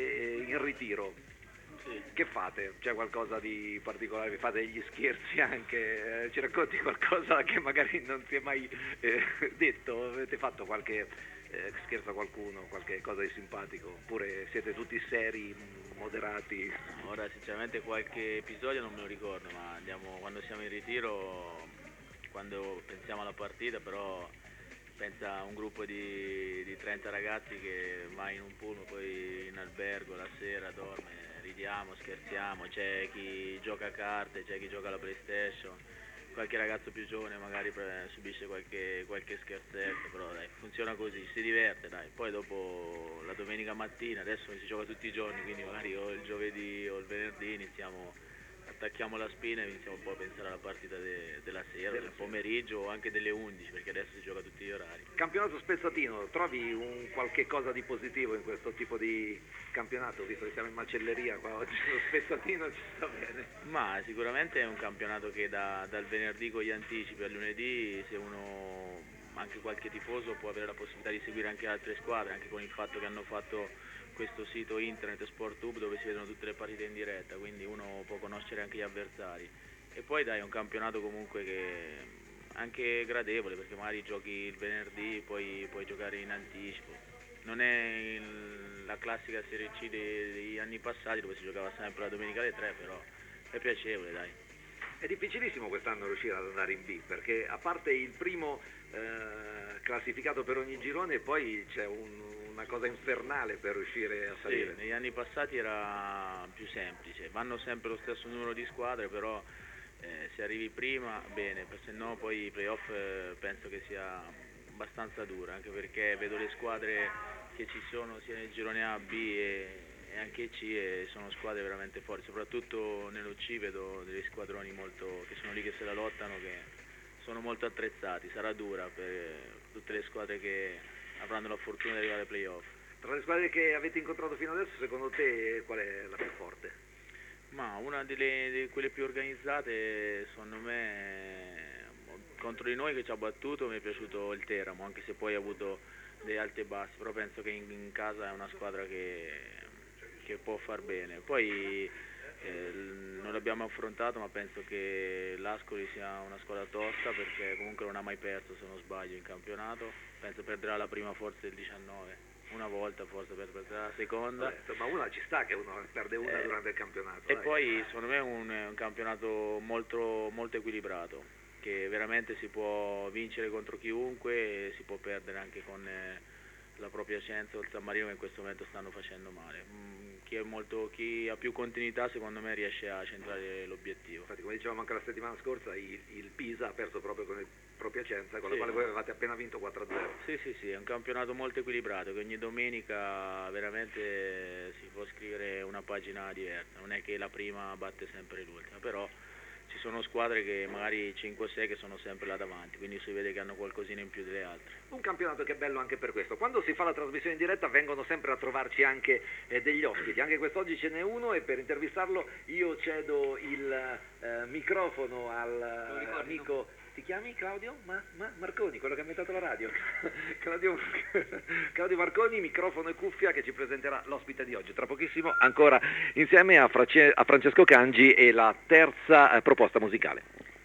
in ritiro, sì, che fate? C'è qualcosa di particolare? Vi fate degli scherzi anche? Eh, ci racconti qualcosa che magari non si è mai eh, detto? Avete fatto qualche eh, scherzo a qualcuno, qualche cosa di simpatico? Oppure siete tutti seri, moderati? Ora sinceramente qualche episodio non me lo ricordo, ma andiamo quando siamo in ritiro, quando pensiamo alla partita, però pensa a un gruppo di, di trenta ragazzi che va in un pullman, poi in albergo la sera, dorme, ridiamo, scherziamo, c'è chi gioca a carte, c'è chi gioca alla PlayStation, qualche ragazzo più giovane magari subisce qualche, qualche scherzetto, però dai, funziona così, si diverte, dai. Poi dopo la domenica mattina, adesso si gioca tutti i giorni, quindi magari o il giovedì o il venerdì iniziamo, attacchiamo la spina e iniziamo un po' a pensare alla partita de, della sera, del pomeriggio o anche delle undici, perché adesso si gioca tutti gli orari. Campionato spezzatino, trovi un qualche cosa di positivo in questo tipo di campionato, visto che siamo in macelleria qua oggi, lo spezzatino ci sta bene? Ma sicuramente è un campionato che da, dal venerdì con gli anticipi al lunedì, se uno, anche qualche tifoso, può avere la possibilità di seguire anche altre squadre, anche con il fatto che hanno fatto questo sito internet SportTube dove si vedono tutte le partite in diretta, quindi uno può conoscere anche gli avversari. E poi dai, è un campionato comunque che anche gradevole, perché magari giochi il venerdì, poi puoi giocare in anticipo. Non è il, la classica Serie C dei, degli anni passati dove si giocava sempre la domenica alle tre, però è piacevole, dai. È difficilissimo quest'anno riuscire ad andare in B, perché a parte il primo eh, classificato per ogni girone, poi c'è un, una cosa infernale per riuscire a salire. Sì, negli anni passati era più semplice, vanno sempre lo stesso numero di squadre, però eh, se arrivi prima bene, se no poi i playoff eh, penso che sia abbastanza dura, anche perché vedo le squadre che ci sono sia nel girone A, B e e anche C, e sono squadre veramente forti, soprattutto nello C vedo degli squadroni molto, che sono lì che se la lottano, che sono molto attrezzati, sarà dura per tutte le squadre che avranno la fortuna di arrivare ai playoff. Tra le squadre che avete incontrato fino adesso, secondo te qual è la più forte? Ma una delle, di quelle più organizzate, secondo me, contro di noi che ci ha battuto mi è piaciuto il Teramo, anche se poi ha avuto dei alti e bassi, però penso che in, in casa è una squadra che che può far bene. Poi eh, non l'abbiamo affrontato, ma penso che l'Ascoli sia una squadra tosta, perché comunque non ha mai perso, se non sbaglio, in campionato. Penso perderà la prima forse il diciannove, una volta forse perderà la seconda. Vabbè, ma una ci sta che uno perde una eh, durante il campionato. E dai. Poi secondo me è un, un campionato molto, molto equilibrato, che veramente si può vincere contro chiunque e si può perdere anche con eh, la propria Piacenza o il San Marino, che in questo momento stanno facendo male. Mm, chi, è molto, chi ha più continuità secondo me riesce a centrare l'obiettivo. Infatti, come dicevamo anche la settimana scorsa, il, il Pisa ha perso proprio con il Pro Piacenza, con sì, la quale voi avevate appena vinto quattro a zero. Sì, sì, sì, è un campionato molto equilibrato, che ogni domenica veramente si può scrivere una pagina diversa, non è che la prima batte sempre l'ultima, però ci sono squadre che magari cinque o sei che sono sempre là davanti, quindi si vede che hanno qualcosina in più delle altre. Un campionato che è bello anche per questo. Quando si fa la trasmissione in diretta vengono sempre a trovarci anche eh, degli ospiti, anche quest'oggi ce n'è uno, e per intervistarlo io cedo il eh, microfono all'amico... No? Ti chiami Claudio? Ma, ma Marconi, quello che ha inventato la radio. Claudio, Claudio Marconi, microfono e cuffia, che ci presenterà l'ospite di oggi. Tra pochissimo ancora insieme a, Frace- a Francesco Cangi e la terza eh, proposta musicale.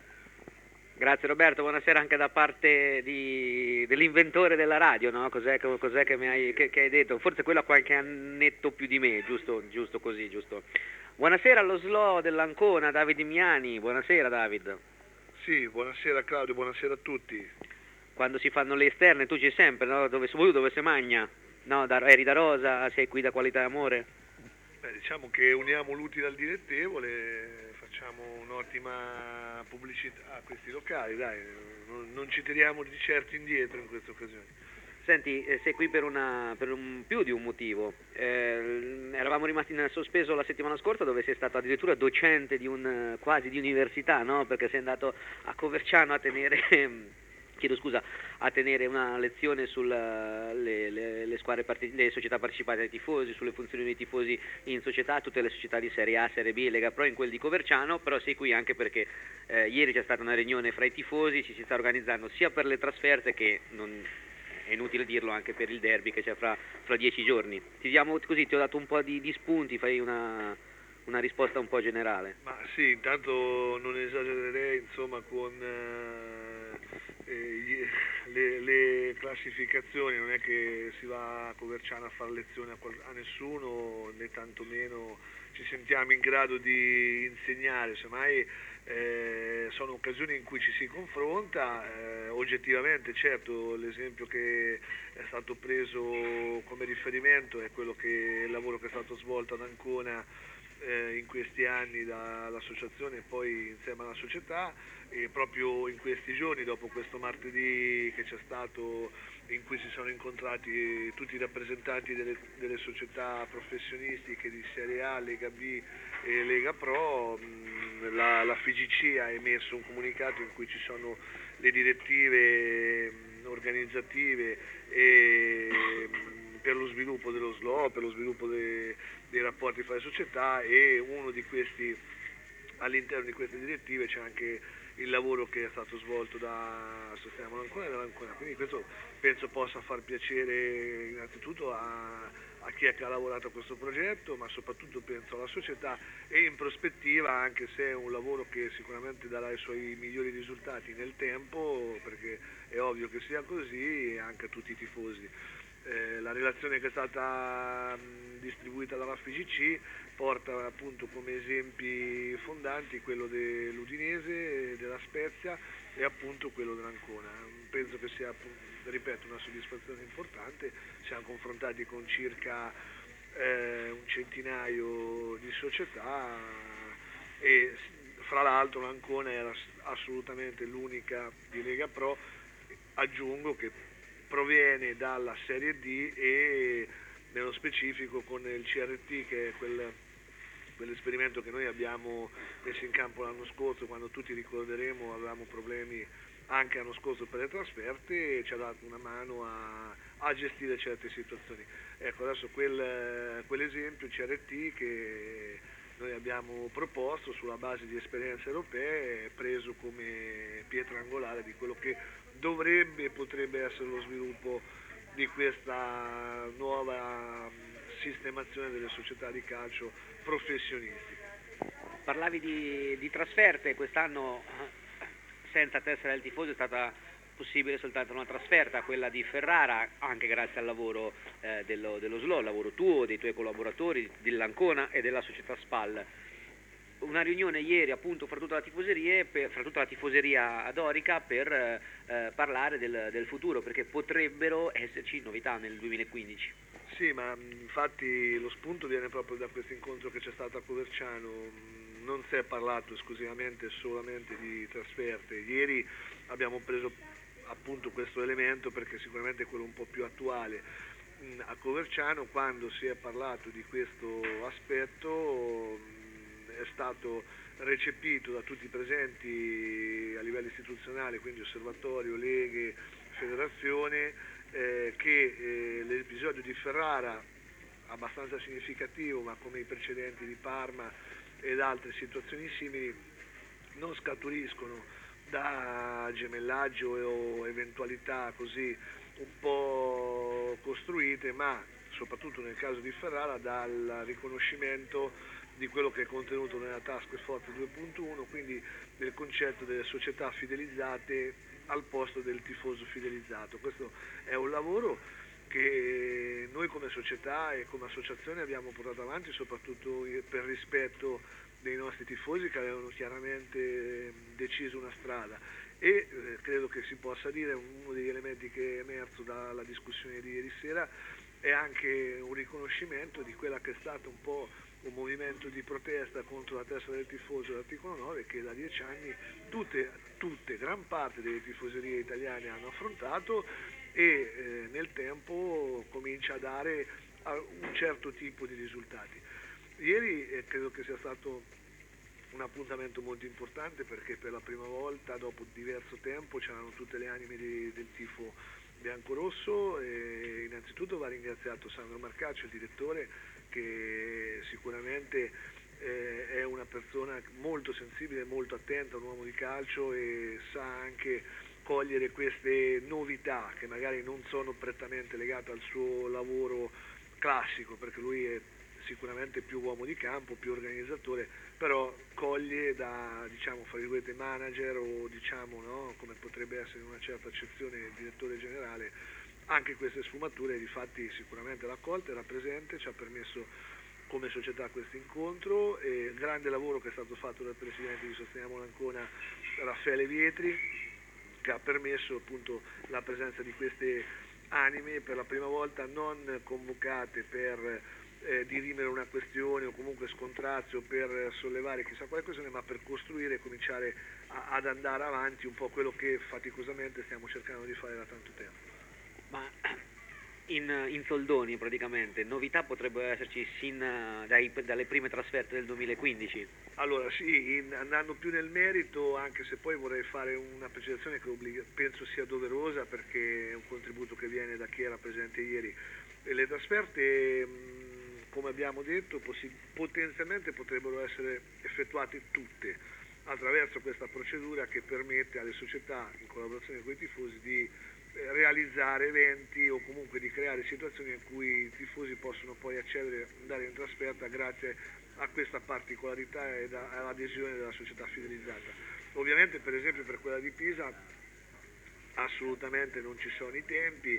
Grazie Roberto, buonasera anche da parte di, dell'inventore della radio, no? Cos'è, cos'è che, mi hai, che, che hai detto? Forse quello ha qualche annetto più di me, giusto, giusto così, giusto. Buonasera allo Slow dell'Ancona, David Miani, buonasera David. Sì, buonasera Claudio, buonasera a tutti. Quando si fanno le esterne tu ci sei sempre, no? Dove, voi dove si magna? No, da, eri da Rosa, sei qui da Qualità e Amore? Beh, diciamo che uniamo l'utile al dilettevole, facciamo un'ottima pubblicità a questi locali, dai, non, non ci tiriamo di certo indietro in questa occasione. Senti, eh, sei qui per, una, per un, più di un motivo. Eh, eravamo rimasti in sospeso la settimana scorsa, dove sei stato addirittura docente di un, quasi di università, no? Perché sei andato a Coverciano a tenere chiedo scusa, a tenere una lezione sulle le, le squadre parte, le società partecipate dai tifosi, sulle funzioni dei tifosi in società, tutte le società di Serie A, Serie B, Lega Pro, in quel di Coverciano, però sei qui anche perché eh, ieri c'è stata una riunione fra i tifosi, ci si sta organizzando sia per le trasferte che non è inutile dirlo anche per il derby che c'è fra, fra dieci giorni. Ti diamo così, ti ho dato un po' di, di spunti, fai una, una risposta un po' generale. Ma sì, intanto non esagererei insomma con eh, eh, le, le classificazioni, non è che si va a Coverciano a fare lezione a, qual- a nessuno, né tantomeno ci sentiamo in grado di insegnare, semmai eh, sono occasioni in cui ci si confronta, eh, oggettivamente certo l'esempio che è stato preso come riferimento è quello che il lavoro che è stato svolto ad Ancona eh, in questi anni dall'associazione e poi insieme alla società, e proprio in questi giorni, dopo questo martedì che c'è stato in cui si sono incontrati tutti i rappresentanti delle, delle società professionistiche di Serie A, Lega B e Lega Pro, mh, la, la F I G C ha emesso un comunicato in cui ci sono le direttive mh, organizzative e, mh, per lo sviluppo dello S L O, per lo sviluppo de, dei rapporti fra le società, e uno di questi, all'interno di queste direttive c'è anche il lavoro che è stato svolto da Sosteniamo l'Ancona e dall'Ancona, quindi questo penso possa far piacere innanzitutto a, a chi è che ha lavorato a questo progetto, ma soprattutto penso alla società, e in prospettiva, anche se è un lavoro che sicuramente darà i suoi migliori risultati nel tempo, perché è ovvio che sia così, anche a tutti i tifosi. Eh, la relazione che è stata mh, distribuita dalla F I G C porta appunto come esempi fondanti quello dell'Udinese, della Spezia e appunto quello dell'Ancona. Penso che sia, ripeto, una soddisfazione importante. Siamo confrontati con circa eh, un centinaio di società e fra l'altro l'Ancona era assolutamente l'unica di Lega Pro, aggiungo che proviene dalla Serie D e nello specifico con il C R T, che è quel, quell'esperimento che noi abbiamo messo in campo l'anno scorso, quando tutti ricorderemo avevamo problemi anche l'anno scorso per le trasferte, e ci ha dato una mano a, a gestire certe situazioni. Ecco, adesso quel, quell'esempio C R T che noi abbiamo proposto sulla base di esperienze europee è preso come pietra angolare di quello che dovrebbe e potrebbe essere lo sviluppo di questa nuova sistemazione delle società di calcio professionistiche. Parlavi di, di trasferte, quest'anno senza tessera del tifoso è stata possibile soltanto una trasferta, quella di Ferrara, anche grazie al lavoro eh, dello, dello S L O, il lavoro tuo, dei tuoi collaboratori, dell'Ancona e della società SPAL. Una riunione ieri appunto fra tutta la tifoseria, per, fra tutta la tifoseria adorica per eh, parlare del, del futuro, perché potrebbero esserci novità nel duemilaquindici. Sì, ma infatti lo spunto viene proprio da questo incontro che c'è stato a Coverciano. Non si è parlato esclusivamente solamente di trasferte. Ieri abbiamo preso appunto questo elemento perché sicuramente è quello un po' più attuale. A Coverciano, quando si è parlato di questo aspetto, è stato recepito da tutti i presenti a livello istituzionale, quindi osservatorio, leghe, federazione, eh, che eh, l'episodio di Ferrara, abbastanza significativo, ma come i precedenti di Parma ed altre situazioni simili, non scaturiscono da gemellaggio o eventualità così un po' costruite, ma soprattutto nel caso di Ferrara dal riconoscimento di quello che è contenuto nella Task Force due punto uno, quindi del concetto delle società fidelizzate al posto del tifoso fidelizzato. Questo è un lavoro che noi come società e come associazione abbiamo portato avanti soprattutto per rispetto dei nostri tifosi che avevano chiaramente deciso una strada, e eh, credo che si possa dire, uno degli elementi che è emerso dalla discussione di ieri sera è anche un riconoscimento di quella che è stato un po' un movimento di protesta contro la tessera del tifoso, l'articolo nove, che da dieci anni tutte, tutte, gran parte delle tifoserie italiane hanno affrontato e eh, nel tempo comincia a dare a un certo tipo di risultati. Ieri eh, credo che sia stato un appuntamento molto importante perché per la prima volta dopo diverso tempo c'erano tutte le anime di, del tifo biancorosso e innanzitutto va ringraziato Sandro Marcaccio, il direttore, che sicuramente eh, è una persona molto sensibile, molto attenta, un uomo di calcio e sa anche cogliere queste novità che magari non sono prettamente legate al suo lavoro classico, perché lui è sicuramente più uomo di campo, più organizzatore, però coglie da, diciamo, fra virgolette, manager o diciamo, no, come potrebbe essere in una certa accezione il direttore generale, anche queste sfumature. Difatti sicuramente l'ha colta, era presente, ci ha permesso come società questo incontro e il grande lavoro che è stato fatto dal presidente di Sosteniamo l'Ancona, Raffaele Vietri, che ha permesso appunto la presenza di queste anime per la prima volta non convocate per eh, dirimere una questione o comunque scontrarsi o per sollevare chissà quale questione, ma per costruire e cominciare a, ad andare avanti un po' quello che faticosamente stiamo cercando di fare da tanto tempo. Ma in, in soldoni praticamente, novità potrebbero esserci sin dai, dalle prime trasferte del duemilaquindici? Allora sì, in, andando più nel merito, anche se poi vorrei fare una precisazione che obbliga, penso sia doverosa perché è un contributo che viene da chi era presente ieri. E le trasferte, mh, come abbiamo detto, possi- potenzialmente potrebbero essere effettuate tutte attraverso questa procedura che permette alle società, in collaborazione con i tifosi, di realizzare eventi o comunque di creare situazioni in cui i tifosi possono poi accedere, andare in trasferta grazie a questa particolarità e all'adesione della società fidelizzata. Ovviamente per esempio per quella di Pisa assolutamente non ci sono i tempi,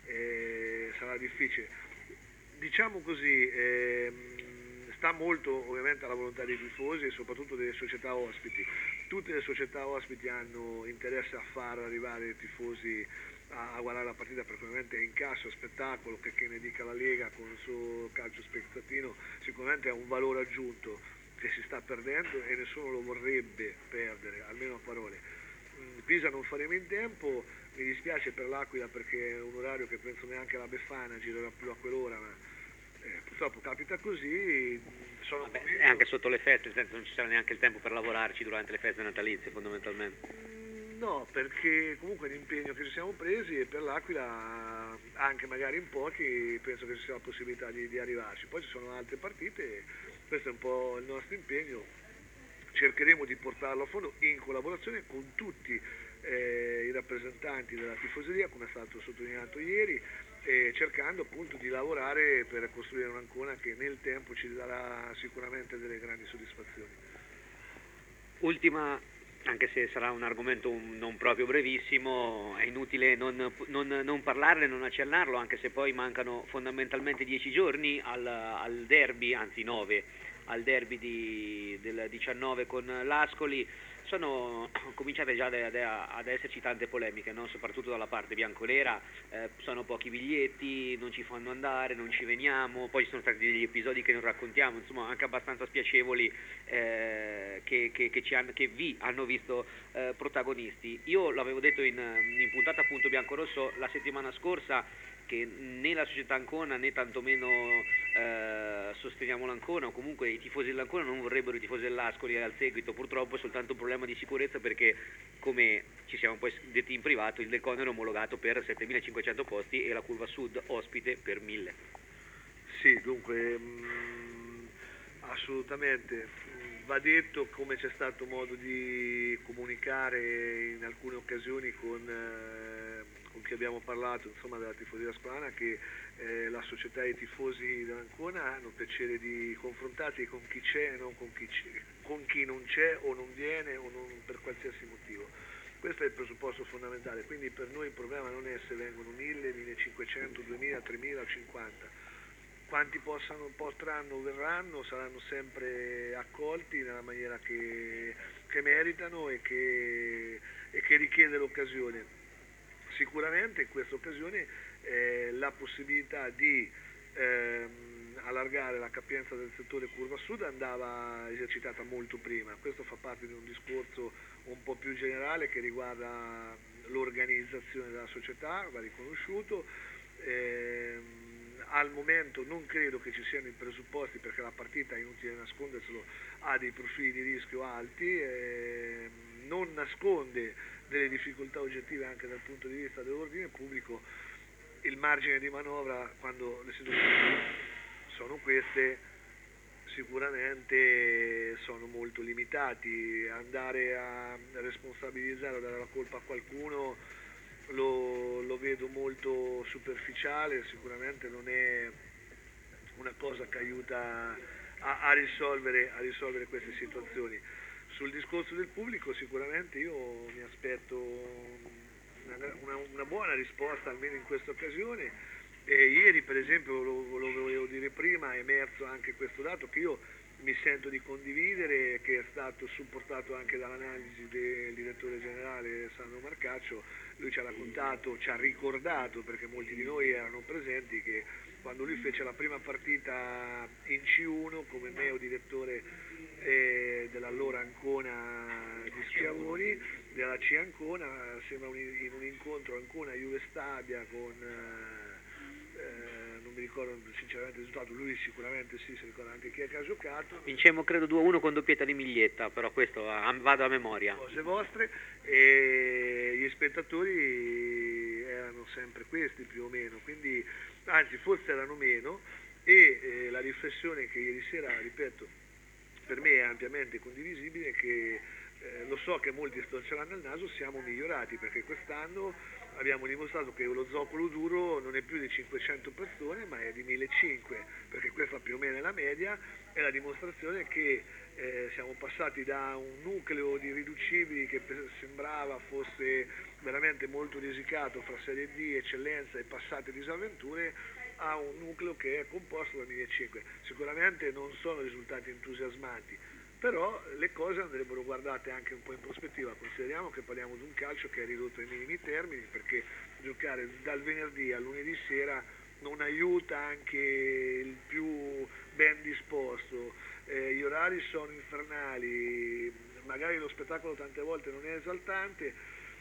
eh, sarà difficile. Diciamo così, eh, sta molto ovviamente alla volontà dei tifosi e soprattutto delle società ospiti. Tutte le società ospiti hanno interesse a far arrivare i tifosi a, a guardare la partita, perché ovviamente è incasso, è spettacolo, che, che ne dica la Lega con il suo calcio spezzatino, sicuramente è un valore aggiunto che si sta perdendo e nessuno lo vorrebbe perdere, almeno a parole. Pisa non faremo in tempo, mi dispiace per l'Aquila perché è un orario che penso neanche la Befana girerà più a quell'ora, ma eh, purtroppo capita così. Sono Vabbè, è anche sotto le feste, nel senso non ci sarà neanche il tempo per lavorarci durante le feste natalizie fondamentalmente. No, perché comunque è un impegno che ci siamo presi e per l'Aquila, anche magari in pochi, penso che ci sia la possibilità di, di arrivarci. Poi ci sono altre partite, questo è un po' il nostro impegno, cercheremo di portarlo a fondo in collaborazione con tutti eh, i rappresentanti della tifoseria, come è stato sottolineato ieri, e cercando appunto di lavorare per costruire un'Ancona che nel tempo ci darà sicuramente delle grandi soddisfazioni. Ultima, anche se sarà un argomento non proprio brevissimo, è inutile non, non, non parlarne, non accennarlo, anche se poi mancano fondamentalmente dieci giorni al, al derby, anzi nove, al derby di, del diciannove con l'Ascoli. Sono cominciate già ad, ad esserci tante polemiche, no? Soprattutto dalla parte bianconera, eh, sono pochi biglietti, non ci fanno andare, non ci veniamo, poi ci sono stati degli episodi che non raccontiamo, insomma anche abbastanza spiacevoli eh, che, che, che, ci hanno, che vi hanno visto eh, protagonisti. Io l'avevo detto in, in puntata appunto biancorosso la settimana scorsa, che né la società Ancona né tantomeno eh, Sosteniamo l'Ancona o comunque i tifosi dell'Ancona non vorrebbero i tifosi dell'Ascoli al seguito. Purtroppo è soltanto un problema di sicurezza, perché come ci siamo poi detti in privato, il deconio è omologato per settemilacinquecento posti e la curva sud ospite per mille. Sì, dunque mh, assolutamente va detto, come c'è stato modo di comunicare in alcune occasioni con eh, con chi abbiamo parlato, insomma, della tifoseria ascolana, che eh, la società e i tifosi dell'Ancona hanno piacere di confrontarsi con chi c'è e non con chi, c'è, con chi non c'è o non viene o non, per qualsiasi motivo. Questo è il presupposto fondamentale, quindi per noi il problema non è se vengono mille, millecinquecento, duemila, tremila o cinquanta. Quanti possano, potranno o verranno saranno sempre accolti nella maniera che, che meritano e che, e che richiede l'occasione. Sicuramente in questa occasione eh, la possibilità di ehm, allargare la capienza del settore curva sud andava esercitata molto prima. Questo fa parte di un discorso un po' più generale che riguarda l'organizzazione della società, va riconosciuto. Ehm, al momento non credo che ci siano i presupposti, perché la partita, è inutile nasconderselo, ha dei profili di rischio alti, eh, non nasconde delle difficoltà oggettive anche dal punto di vista dell'ordine pubblico. Il margine di manovra, quando le situazioni sono queste, sicuramente sono molto limitati. Andare a responsabilizzare o dare la colpa a qualcuno lo, lo vedo molto superficiale, sicuramente non è una cosa che aiuta a, a, risolvere, a risolvere queste situazioni. Sul discorso del pubblico sicuramente io mi aspetto una, una, una buona risposta almeno in questa occasione. E ieri per esempio, lo, lo volevo dire prima, è emerso anche questo dato che io mi sento di condividere, che è stato supportato anche dall'analisi del direttore generale Sandro Marcaccio. Lui ci ha raccontato, ci ha ricordato, perché molti di noi erano presenti, che quando lui fece la prima partita in C uno come neo direttore eh, dell'allora Ancona di Schiavoni, della C Ancona, sembra un, in un incontro Ancona-Juve Stabia con... Eh, Eh, non mi ricordo sinceramente il risultato, lui sicuramente sì, si ricorda anche chi è che ha giocato. Vincemmo credo due a uno con doppietta di Miglietta, però questo a, vado a memoria. Cose vostre, e gli spettatori erano sempre questi più o meno, quindi anzi forse erano meno, e eh, la riflessione che ieri sera, ripeto, per me è ampiamente condivisibile, che eh, lo so che molti storceranno il naso, siamo migliorati, perché quest'anno abbiamo dimostrato che lo zoccolo duro non è più di cinquecento persone, ma è di millecinquecento, perché questa più o meno è la media, è la dimostrazione che eh, siamo passati da un nucleo di riducibili che sembrava fosse veramente molto risicato fra Serie D, eccellenza e passate disavventure, a un nucleo che è composto da millecinquecento. Sicuramente non sono risultati entusiasmanti, però le cose andrebbero guardate anche un po' in prospettiva. Consideriamo che parliamo di un calcio che è ridotto ai minimi termini, perché giocare dal venerdì al lunedì sera non aiuta anche il più ben disposto, eh, gli orari sono infernali, magari lo spettacolo tante volte non è esaltante,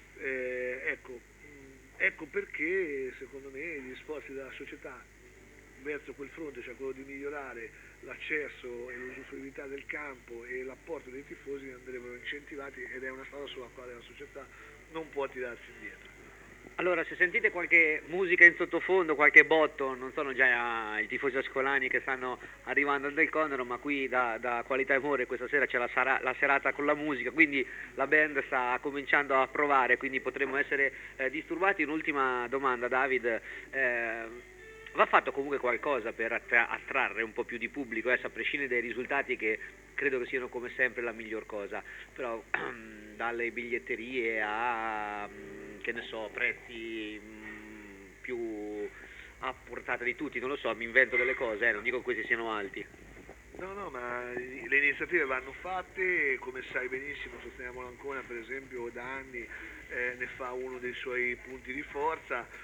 eh, ecco, ecco perché secondo me gli sforzi della società verso quel fronte, cioè quello di migliorare l'accesso e l'usufruibilità del campo e l'apporto dei tifosi, andrebbero incentivati, ed è una strada sulla quale la società non può tirarsi indietro. Allora, se sentite qualche musica in sottofondo, qualche botto, non sono già i tifosi ascolani che stanno arrivando del Conero, ma qui da, da Qualità e Amore questa sera c'è la, sara, la serata con la musica, quindi la band sta cominciando a provare, quindi potremmo essere eh, disturbati. Un'ultima domanda, David. Eh, Va fatto comunque qualcosa per attra- attrarre un po' più di pubblico, eh, a prescindere dai risultati, che credo che siano come sempre la miglior cosa, però dalle biglietterie a, che ne so, prezzi mh, più a portata di tutti, non lo so, mi invento delle cose, eh, non dico che questi siano alti. No, no, ma le iniziative vanno fatte, come sai benissimo, sosteniamo l'Ancona per esempio da anni, eh, ne fa uno dei suoi punti di forza.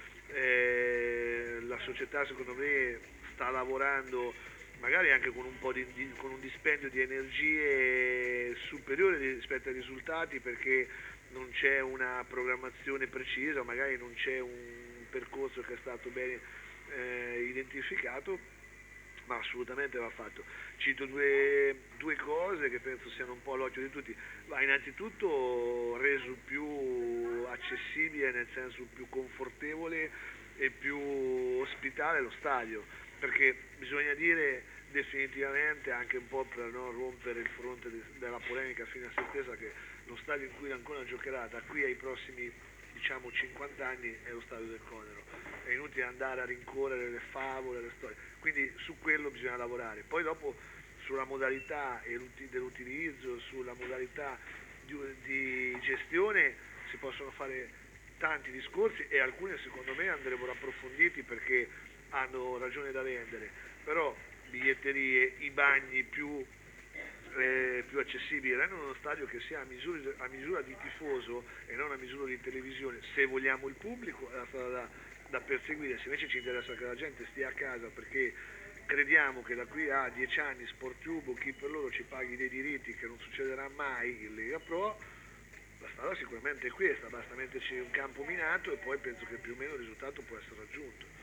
Eh, la società secondo me sta lavorando magari anche con un po' di, di con un dispendio di energie superiore rispetto ai risultati, perché non c'è una programmazione precisa, magari non c'è un percorso che è stato bene eh, identificato, ma assolutamente va fatto. Cito due, due cose che penso siano un po' all'occhio di tutti. Va innanzitutto reso più accessibile, nel senso più confortevole e più ospitale lo stadio, perché bisogna dire definitivamente, anche un po' per non rompere il fronte de, della polemica fine a se stessa, che lo stadio in cui l'Ancona giocherà da qui ai prossimi diciamo cinquanta anni è lo stadio del Conero. È inutile andare a rincorrere le favole, le storie, quindi su quello bisogna lavorare. Poi dopo sulla modalità dell'utilizzo, sulla modalità di, di gestione si possono fare tanti discorsi, e alcuni secondo me andrebbero approfonditi perché hanno ragione da vendere, però biglietterie, i bagni più Eh, più accessibili, rendono uno stadio che sia a misura, a misura di tifoso e non a misura di televisione. Se vogliamo il pubblico è la strada da, da perseguire. Se invece ci interessa che la gente stia a casa perché crediamo che da qui a dieci anni Sporttube o chi per loro ci paghi dei diritti, che non succederà mai in Lega Pro, la strada sicuramente è questa, basta metterci un campo minato e poi penso che più o meno il risultato può essere raggiunto.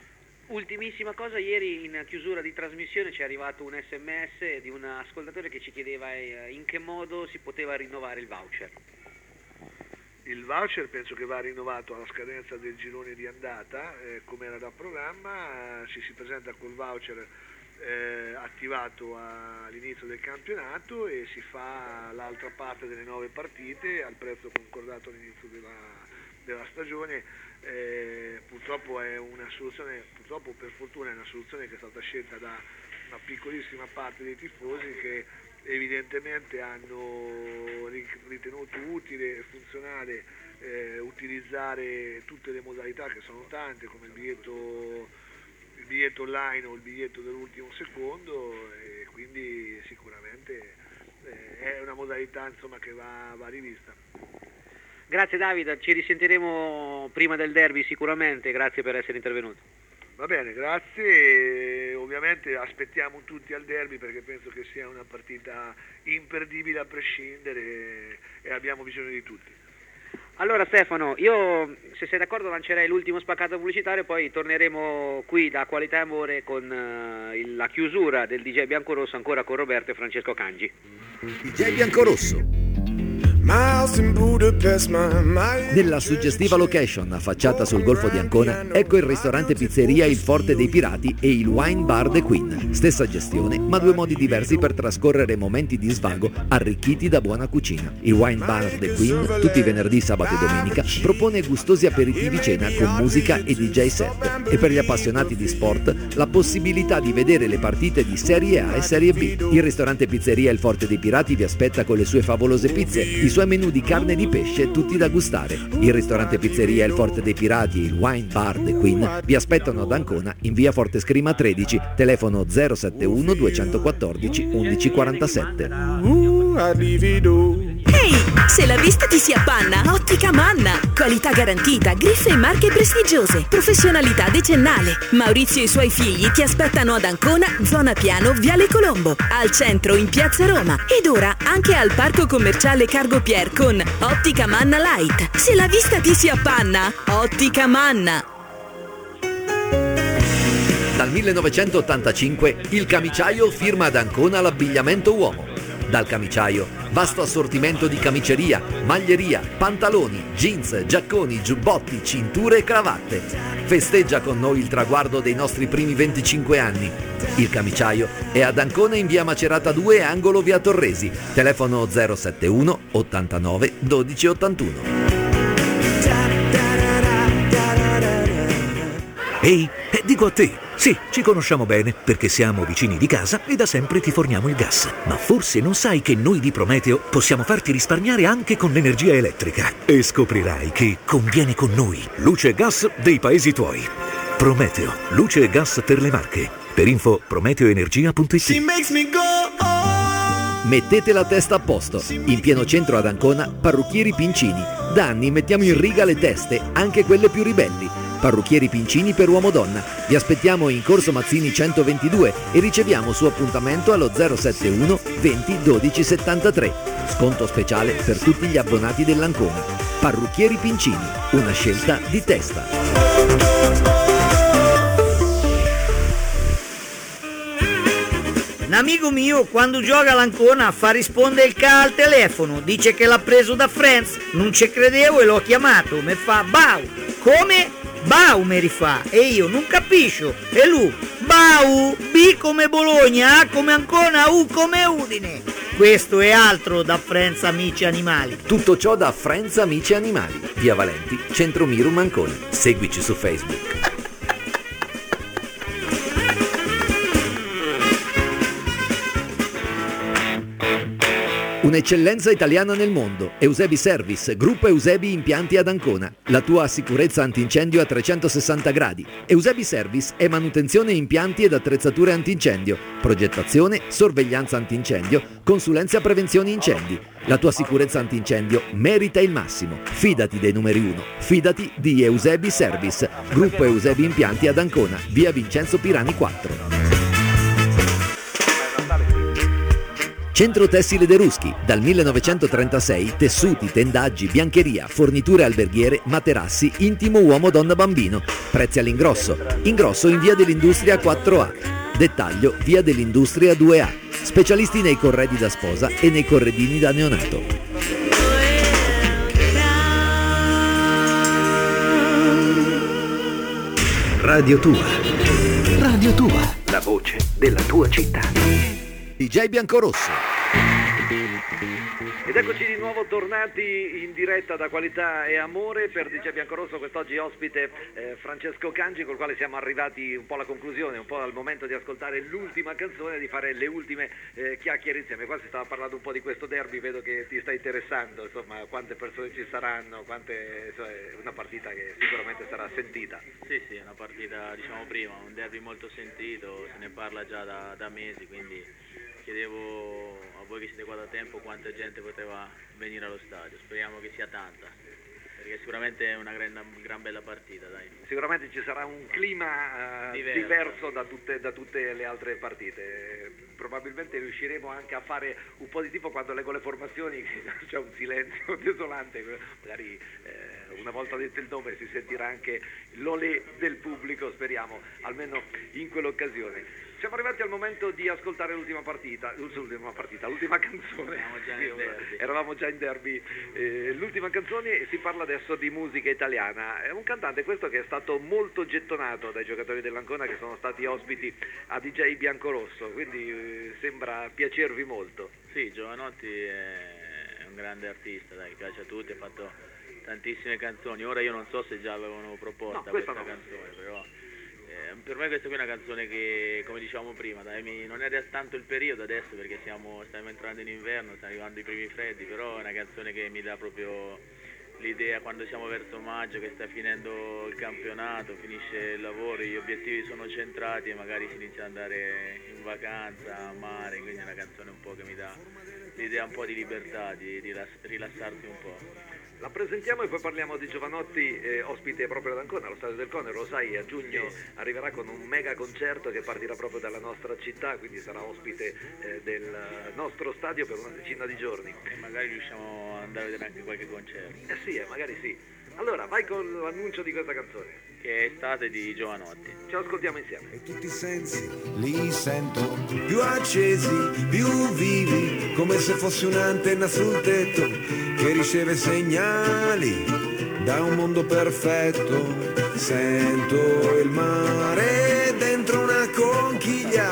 Ultimissima cosa, ieri in chiusura di trasmissione ci è arrivato un sms di un ascoltatore che ci chiedeva eh, in che modo si poteva rinnovare il voucher. Il voucher penso che va rinnovato alla scadenza del girone di andata, eh, come era da programma, eh, ci si presenta col voucher eh, attivato a, all'inizio del campionato e si fa l'altra parte delle nove partite al prezzo concordato all'inizio della, della stagione. Eh, purtroppo è una soluzione, purtroppo per fortuna è una soluzione che è stata scelta da una piccolissima parte dei tifosi che evidentemente hanno ritenuto utile e funzionale eh, utilizzare tutte le modalità che sono tante, come il biglietto, il biglietto online o il biglietto dell'ultimo secondo, e quindi sicuramente eh, è una modalità insomma, che va, va rivista. Grazie Davide, ci risentiremo prima del derby sicuramente, grazie per essere intervenuto. Va bene, grazie, e ovviamente aspettiamo tutti al derby perché penso che sia una partita imperdibile a prescindere e abbiamo bisogno di tutti. Allora Stefano, io se sei d'accordo lancerei l'ultimo spaccato pubblicitario e poi torneremo qui da Qualità e Amore con uh, il, la chiusura del D J Biancorosso ancora con Roberto e Francesco Cangi. D J Biancorosso. Nella suggestiva location affacciata sul Golfo di Ancona, ecco il ristorante pizzeria Il Forte dei Pirati e il Wine Bar The Queen. Stessa gestione, ma due modi diversi per trascorrere momenti di svago arricchiti da buona cucina. Il Wine Bar The Queen, tutti i venerdì, sabato e domenica, propone gustosi aperitivi cena con musica e D J set. E per gli appassionati di sport, la possibilità di vedere le partite di Serie A e Serie B. Il ristorante pizzeria Il Forte dei Pirati vi aspetta con le sue favolose pizze, i suoi menù di carne e di pesce tutti da gustare. Il ristorante pizzeria Il Forte dei Pirati e il Wine Bar The Queen vi aspettano ad Ancona in via Forte Scrima tredici, telefono zero sette uno due uno quattro uno uno quattro sette. Ehi, se la vista ti si appanna, Ottica Manna. Qualità garantita, griffe e marche prestigiose, professionalità decennale. Maurizio e i suoi figli ti aspettano ad Ancona, zona Piano, Viale Colombo, al centro in Piazza Roma ed ora anche al Parco Commerciale Cargo Pier con Ottica Manna Light. Se la vista ti si appanna, Ottica Manna. Dal millenovecentottantacinque il Camiciaio firma ad Ancona l'abbigliamento uomo. Dal Camiciaio, vasto assortimento di camiceria, maglieria, pantaloni, jeans, giacconi, giubbotti, cinture e cravatte. Festeggia con noi il traguardo dei nostri primi venticinque anni. Il Camiciaio è ad Ancona in via Macerata due, angolo via Torresi. Telefono zero sette uno ottantanove dodici ottantuno. Ehi, eh, dico a te, sì, ci conosciamo bene perché siamo vicini di casa e da sempre ti forniamo il gas. Ma forse non sai che noi di Prometeo possiamo farti risparmiare anche con l'energia elettrica. E scoprirai che conviene con noi. Luce e gas dei paesi tuoi. Prometeo, luce e gas per le Marche. Per info prometeoenergia punto it. Mettete la testa a posto. In pieno centro ad Ancona, Parrucchieri Pincini. Da anni mettiamo in riga le teste, anche quelle più ribelli. Parrucchieri Pincini per uomo-donna. Vi aspettiamo in Corso Mazzini centoventidue e riceviamo su appuntamento allo zero sette uno venti dodici settantatré. Sconto speciale per tutti gli abbonati dell'Ancona. Parrucchieri Pincini, una scelta di testa. Un amico mio quando gioca all'Ancona fa rispondere il ca al telefono, dice che l'ha preso da Friends, non ci credevo e l'ho chiamato, mi fa Bau, come? Bau mi rifà, e io non capisco, e lui Bau, B come Bologna, A come Ancona, U come Udine. Questo è altro da Friends Amici Animali. Tutto ciò da Friends Amici Animali, via Valenti, Centro Mirum Ancona. Seguici su Facebook. Un'eccellenza italiana nel mondo. Eusebi Service, gruppo Eusebi Impianti ad Ancona. La tua sicurezza antincendio a trecentosessanta gradi. Eusebi Service è manutenzione impianti ed attrezzature antincendio, progettazione, sorveglianza antincendio, consulenza prevenzione incendi. La tua sicurezza antincendio merita il massimo. Fidati dei numeri uno. Fidati di Eusebi Service, gruppo Eusebi Impianti ad Ancona, via Vincenzo Pirani quattro. Centro Tessile De Ruschi, dal millenovecentotrentasei, tessuti, tendaggi, biancheria, forniture alberghiere, materassi, intimo uomo, donna, bambino. Prezzi all'ingrosso. Ingrosso in via dell'Industria quattro A. Dettaglio via dell'Industria due A. Specialisti nei corredi da sposa e nei corredini da neonato. Radio Tua. Radio Tua. La voce della tua città. D J Biancorosso. Ed eccoci di nuovo tornati in diretta da Qualità e Amore per D J Biancorosso, quest'oggi ospite eh, Francesco Cangi, col quale siamo arrivati un po' alla conclusione, un po' al momento di ascoltare l'ultima canzone, di fare le ultime eh, chiacchiere insieme. Qua si stava parlando un po' di questo derby, vedo che ti sta interessando, insomma, quante persone ci saranno, quante, insomma, è una partita che sicuramente sarà sentita. Sì, sì, è una partita, diciamo prima, un derby molto sentito, se ne parla già da, da mesi, quindi chiedevo a voi che siete qua da tempo quanta gente poteva venire allo stadio, speriamo che sia tanta, perché sicuramente è una gran, gran bella partita, dai. Sicuramente ci sarà un clima uh, diverso, diverso da, tutte, da tutte le altre partite, probabilmente riusciremo anche a fare un po' di tipo quando leggo le formazioni, c'è un silenzio desolante, magari eh, una volta detto il nome si sentirà anche l'olè del pubblico, speriamo, almeno in quell'occasione. Siamo arrivati al momento di ascoltare l'ultima partita, l'ultima partita, l'ultima canzone. Già in derby. Eravamo già in derby. Eh, l'ultima canzone, e si parla adesso di musica italiana. È un cantante questo che è stato molto gettonato dai giocatori dell'Ancona che sono stati ospiti a D J Biancorosso, quindi eh, sembra piacervi molto. Sì, Giovanotti è un grande artista, dai, piace a tutti, ha fatto tantissime canzoni. Ora io non so se già avevano proposta no, questa, questa no. canzone, però per me questa qui è una canzone che, come dicevamo prima, dai, mi, non è tanto il periodo adesso perché siamo, stiamo entrando in inverno, stanno arrivando i primi freddi, però è una canzone che mi dà proprio l'idea quando siamo verso maggio, che sta finendo il campionato, finisce il lavoro, gli obiettivi sono centrati e magari si inizia ad andare in vacanza, a mare, quindi è una canzone un po' che mi dà l'idea un po' di libertà, di, di rilassarsi un po'. La presentiamo e poi parliamo di Giovanotti, eh, ospite proprio ad Ancona, allo Stadio del Conero, lo sai, a giugno sì. arriverà con un mega concerto che partirà proprio dalla nostra città, quindi sarà ospite eh, del nostro stadio per una decina di giorni. E magari riusciamo ad andare a vedere anche qualche concerto. Eh sì, eh, magari sì. Allora, vai con l'annuncio di questa canzone. Che è Estate di Giovanotti. Ce l'ascoltiamo insieme. E tutti i sensi li sento più accesi, più vivi, come se fosse un'antenna sul tetto che riceve segnali da un mondo perfetto. Sento il mare dentro una conchiglia.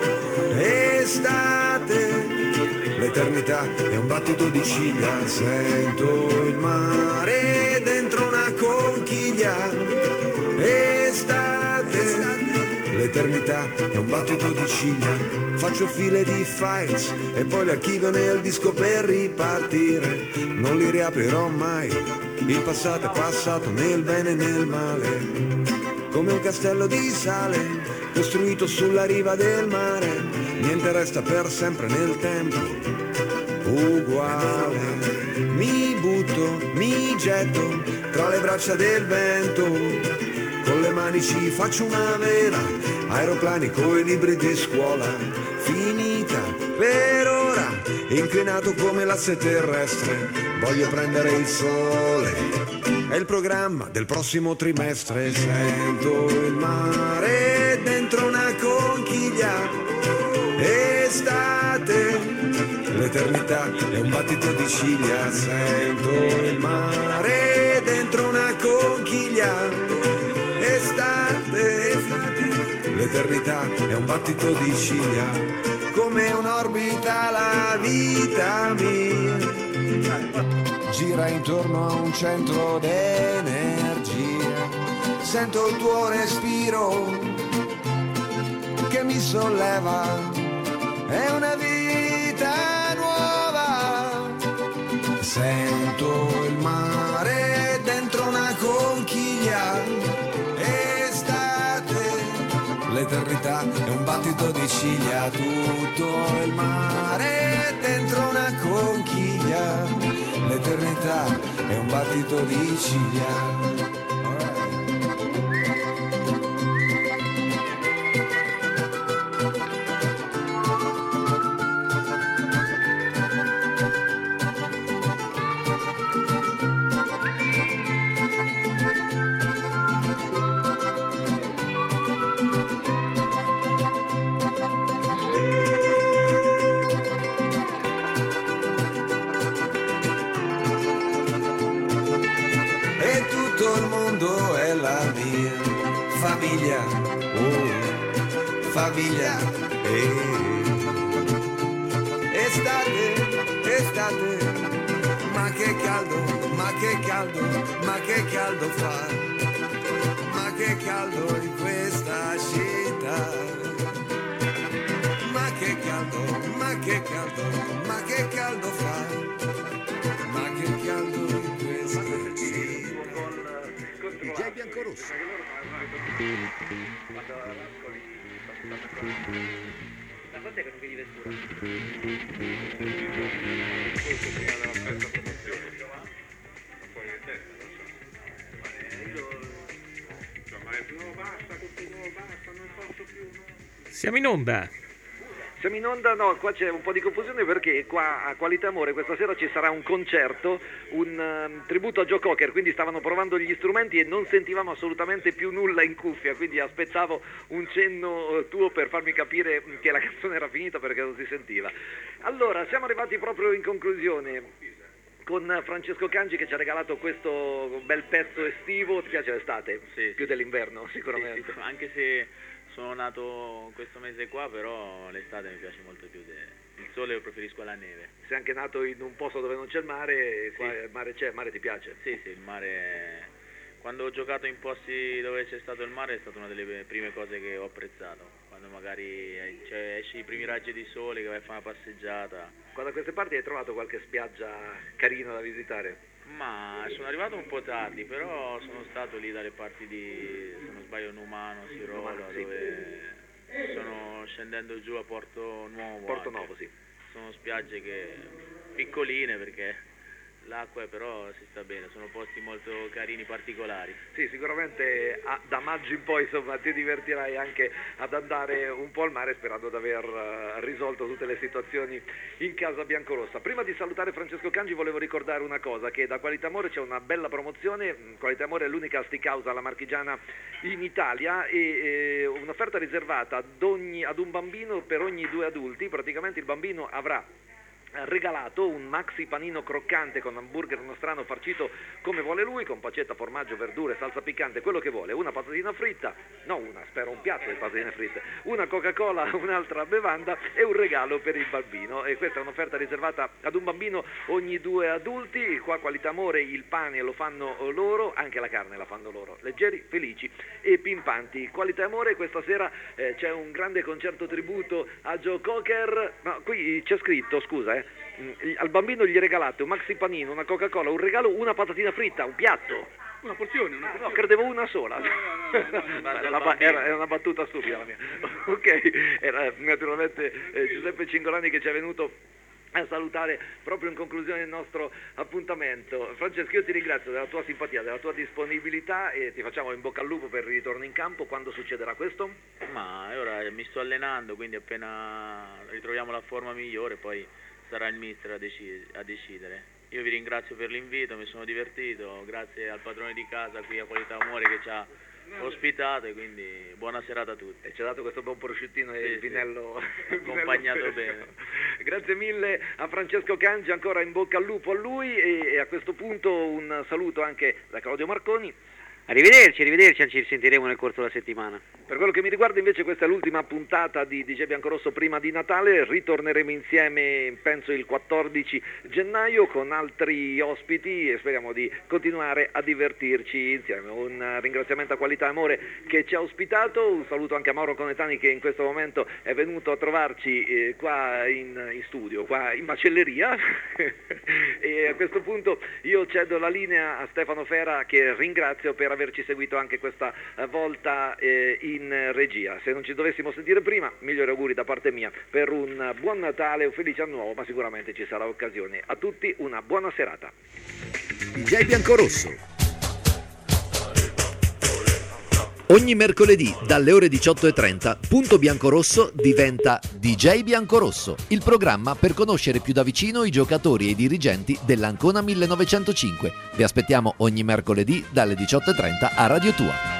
Estate, l'eternità è un battito di ciglia. Sento il mare dentro una conchiglia. Estate, l'eternità è un battito di ciglia. Faccio file di files e poi le archivio nel disco per ripartire. Non li riaprirò mai, il passato è passato nel bene e nel male. Come un castello di sale costruito sulla riva del mare. Niente resta per sempre nel tempo uguale. Mi butto, mi getto tra le braccia del vento. Con le mani ci faccio una vela, aeroplani coi libri di scuola. Finita per ora, inclinato come l'asse terrestre. Voglio prendere il sole, è il programma del prossimo trimestre. Sento il mare dentro una conchiglia. Estate, l'eternità è un battito di ciglia. Sento il mare dentro una conchiglia. Estate, l'eternità è un battito di ciglia. Come un'orbita la vita mia gira intorno a un centro d'energia. Sento il tuo respiro che mi solleva. È una vita nuova. Sento il mare dentro una conchiglia. L'eternità è un battito di ciglia. Tutto il mare dentro una conchiglia. L'eternità è un battito di ciglia. famiglia, oh, famiglia, eh. Estate, estate, ma che caldo, ma che caldo, ma che caldo fa, ma che caldo in questa città, ma che caldo, ma che caldo, ma che caldo fa, ma che caldo in questa città. D J Biancorosso. Da quant'è che non vedi Vestura? Siamo in onda. Siamo in onda, no, qua c'è un po' di confusione perché qua a Qualità Amore questa sera ci sarà un concerto, un um, tributo a Joe Cocker, quindi stavano provando gli strumenti e non sentivamo assolutamente più nulla in cuffia, quindi aspettavo un cenno tuo per farmi capire che la canzone era finita perché non si sentiva. Allora, siamo arrivati proprio in conclusione con Francesco Cangi che ci ha regalato questo bel pezzo estivo. Ti piace l'estate? Sì, più dell'inverno sicuramente. Sì, sì, anche se sono nato questo mese qua, però l'estate mi piace molto più. De... Il sole lo preferisco alla neve. Sei anche nato in un posto dove non c'è il mare, qua sì. il mare c'è, il mare ti piace? Sì, sì, il mare... Quando ho giocato in posti dove c'è stato il mare è stata una delle prime cose che ho apprezzato. Quando magari cioè, esci i primi raggi di sole, che vai a fare una passeggiata. Qua da queste parti hai trovato qualche spiaggia carina da visitare? Ma sono arrivato un po' tardi, però sono stato lì dalle parti di, se non sbaglio, Numano, Sirola, sì. dove sono scendendo giù a Porto Nuovo. Porto anche. Nuovo, sì. Sono spiagge che piccoline perché l'acqua però si sta bene, sono posti molto carini, particolari. Sì, sicuramente a, da maggio in poi insomma ti divertirai anche ad andare un po' al mare sperando di aver uh, risolto tutte le situazioni in casa biancorossa. Prima di salutare Francesco Cangi volevo ricordare una cosa, che da Qualità Amore c'è una bella promozione. Qualità Amore è l'unica steakhouse alla marchigiana in Italia e eh, un'offerta riservata ad, ogni, ad un bambino per ogni due adulti. Praticamente il bambino avrà regalato un maxi panino croccante con hamburger nostrano farcito come vuole lui, con pancetta, formaggio, verdure, salsa piccante, quello che vuole, una patatina fritta, no una, spero un piatto di patatine fritte, una Coca-Cola, un'altra bevanda e un regalo per il bambino. E questa è un'offerta riservata ad un bambino ogni due adulti. Qua Qualità Amore il pane lo fanno loro, anche la carne la fanno loro, leggeri, felici e pimpanti. Qualità Amore questa sera eh, c'è un grande concerto tributo a Joe Cocker. No, qui c'è scritto, scusa eh al bambino gli regalate un maxi panino, una Coca-Cola, un regalo, una patatina fritta, un piatto. Una porzione, una porzione. No, credevo una sola. No, no, no, no, no, no, era, era una battuta stupida la mia. Ok, era naturalmente eh, Giuseppe Cingolani che ci è venuto a salutare proprio in conclusione del nostro appuntamento. Francesco, io ti ringrazio della tua simpatia, della tua disponibilità e ti facciamo in bocca al lupo per il ritorno in campo. Quando succederà questo? Ma ora mi sto allenando, quindi appena ritroviamo la forma migliore poi sarà il mister a, deci- a decidere. Io vi ringrazio per l'invito, mi sono divertito, grazie al padrone di casa qui a Qualità Amore che ci ha ospitato e quindi buona serata a tutti. E ci ha dato questo buon prosciuttino e sì, il vinello, sì. accompagnato bene. Grazie mille a Francesco Cangi, ancora in bocca al lupo a lui e, e a questo punto un saluto anche da Claudio Marconi. Arrivederci, arrivederci, ci risentiremo nel corso della settimana. Per quello che mi riguarda invece questa è l'ultima puntata di D J Biancorosso prima di Natale, ritorneremo insieme penso il quattordici gennaio con altri ospiti e speriamo di continuare a divertirci insieme. Un ringraziamento a Qualità Amore che ci ha ospitato, un saluto anche a Mauro Conetani che in questo momento è venuto a trovarci eh, qua in, in studio, qua in macelleria e a questo punto io cedo la linea a Stefano Fera che ringrazio per averci seguito anche questa volta eh, in regia. Se non ci dovessimo sentire prima, migliori auguri da parte mia per un buon Natale, un felice anno nuovo, ma sicuramente ci sarà occasione. A tutti una buona serata. D J Biancorosso. Ogni mercoledì dalle ore diciotto e trenta Punto Biancorosso diventa D J Biancorosso, il programma per conoscere più da vicino i giocatori e i dirigenti dell'Ancona millenovecentocinque. Vi aspettiamo ogni mercoledì dalle diciotto e trenta a Radio Tua.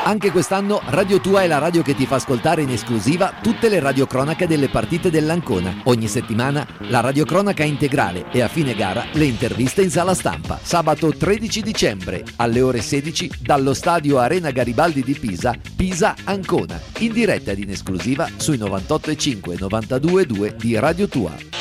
Anche quest'anno Radio Tua è la radio che ti fa ascoltare in esclusiva tutte le radiocronache delle partite dell'Ancona. Ogni settimana la radiocronaca integrale e a fine gara le interviste in sala stampa. Sabato tredici dicembre alle ore sedici dallo stadio Arena Garibaldi di Pisa, Pisa-Ancona, in diretta ed in esclusiva sui novantotto e cinque e novantadue e due di Radio Tua.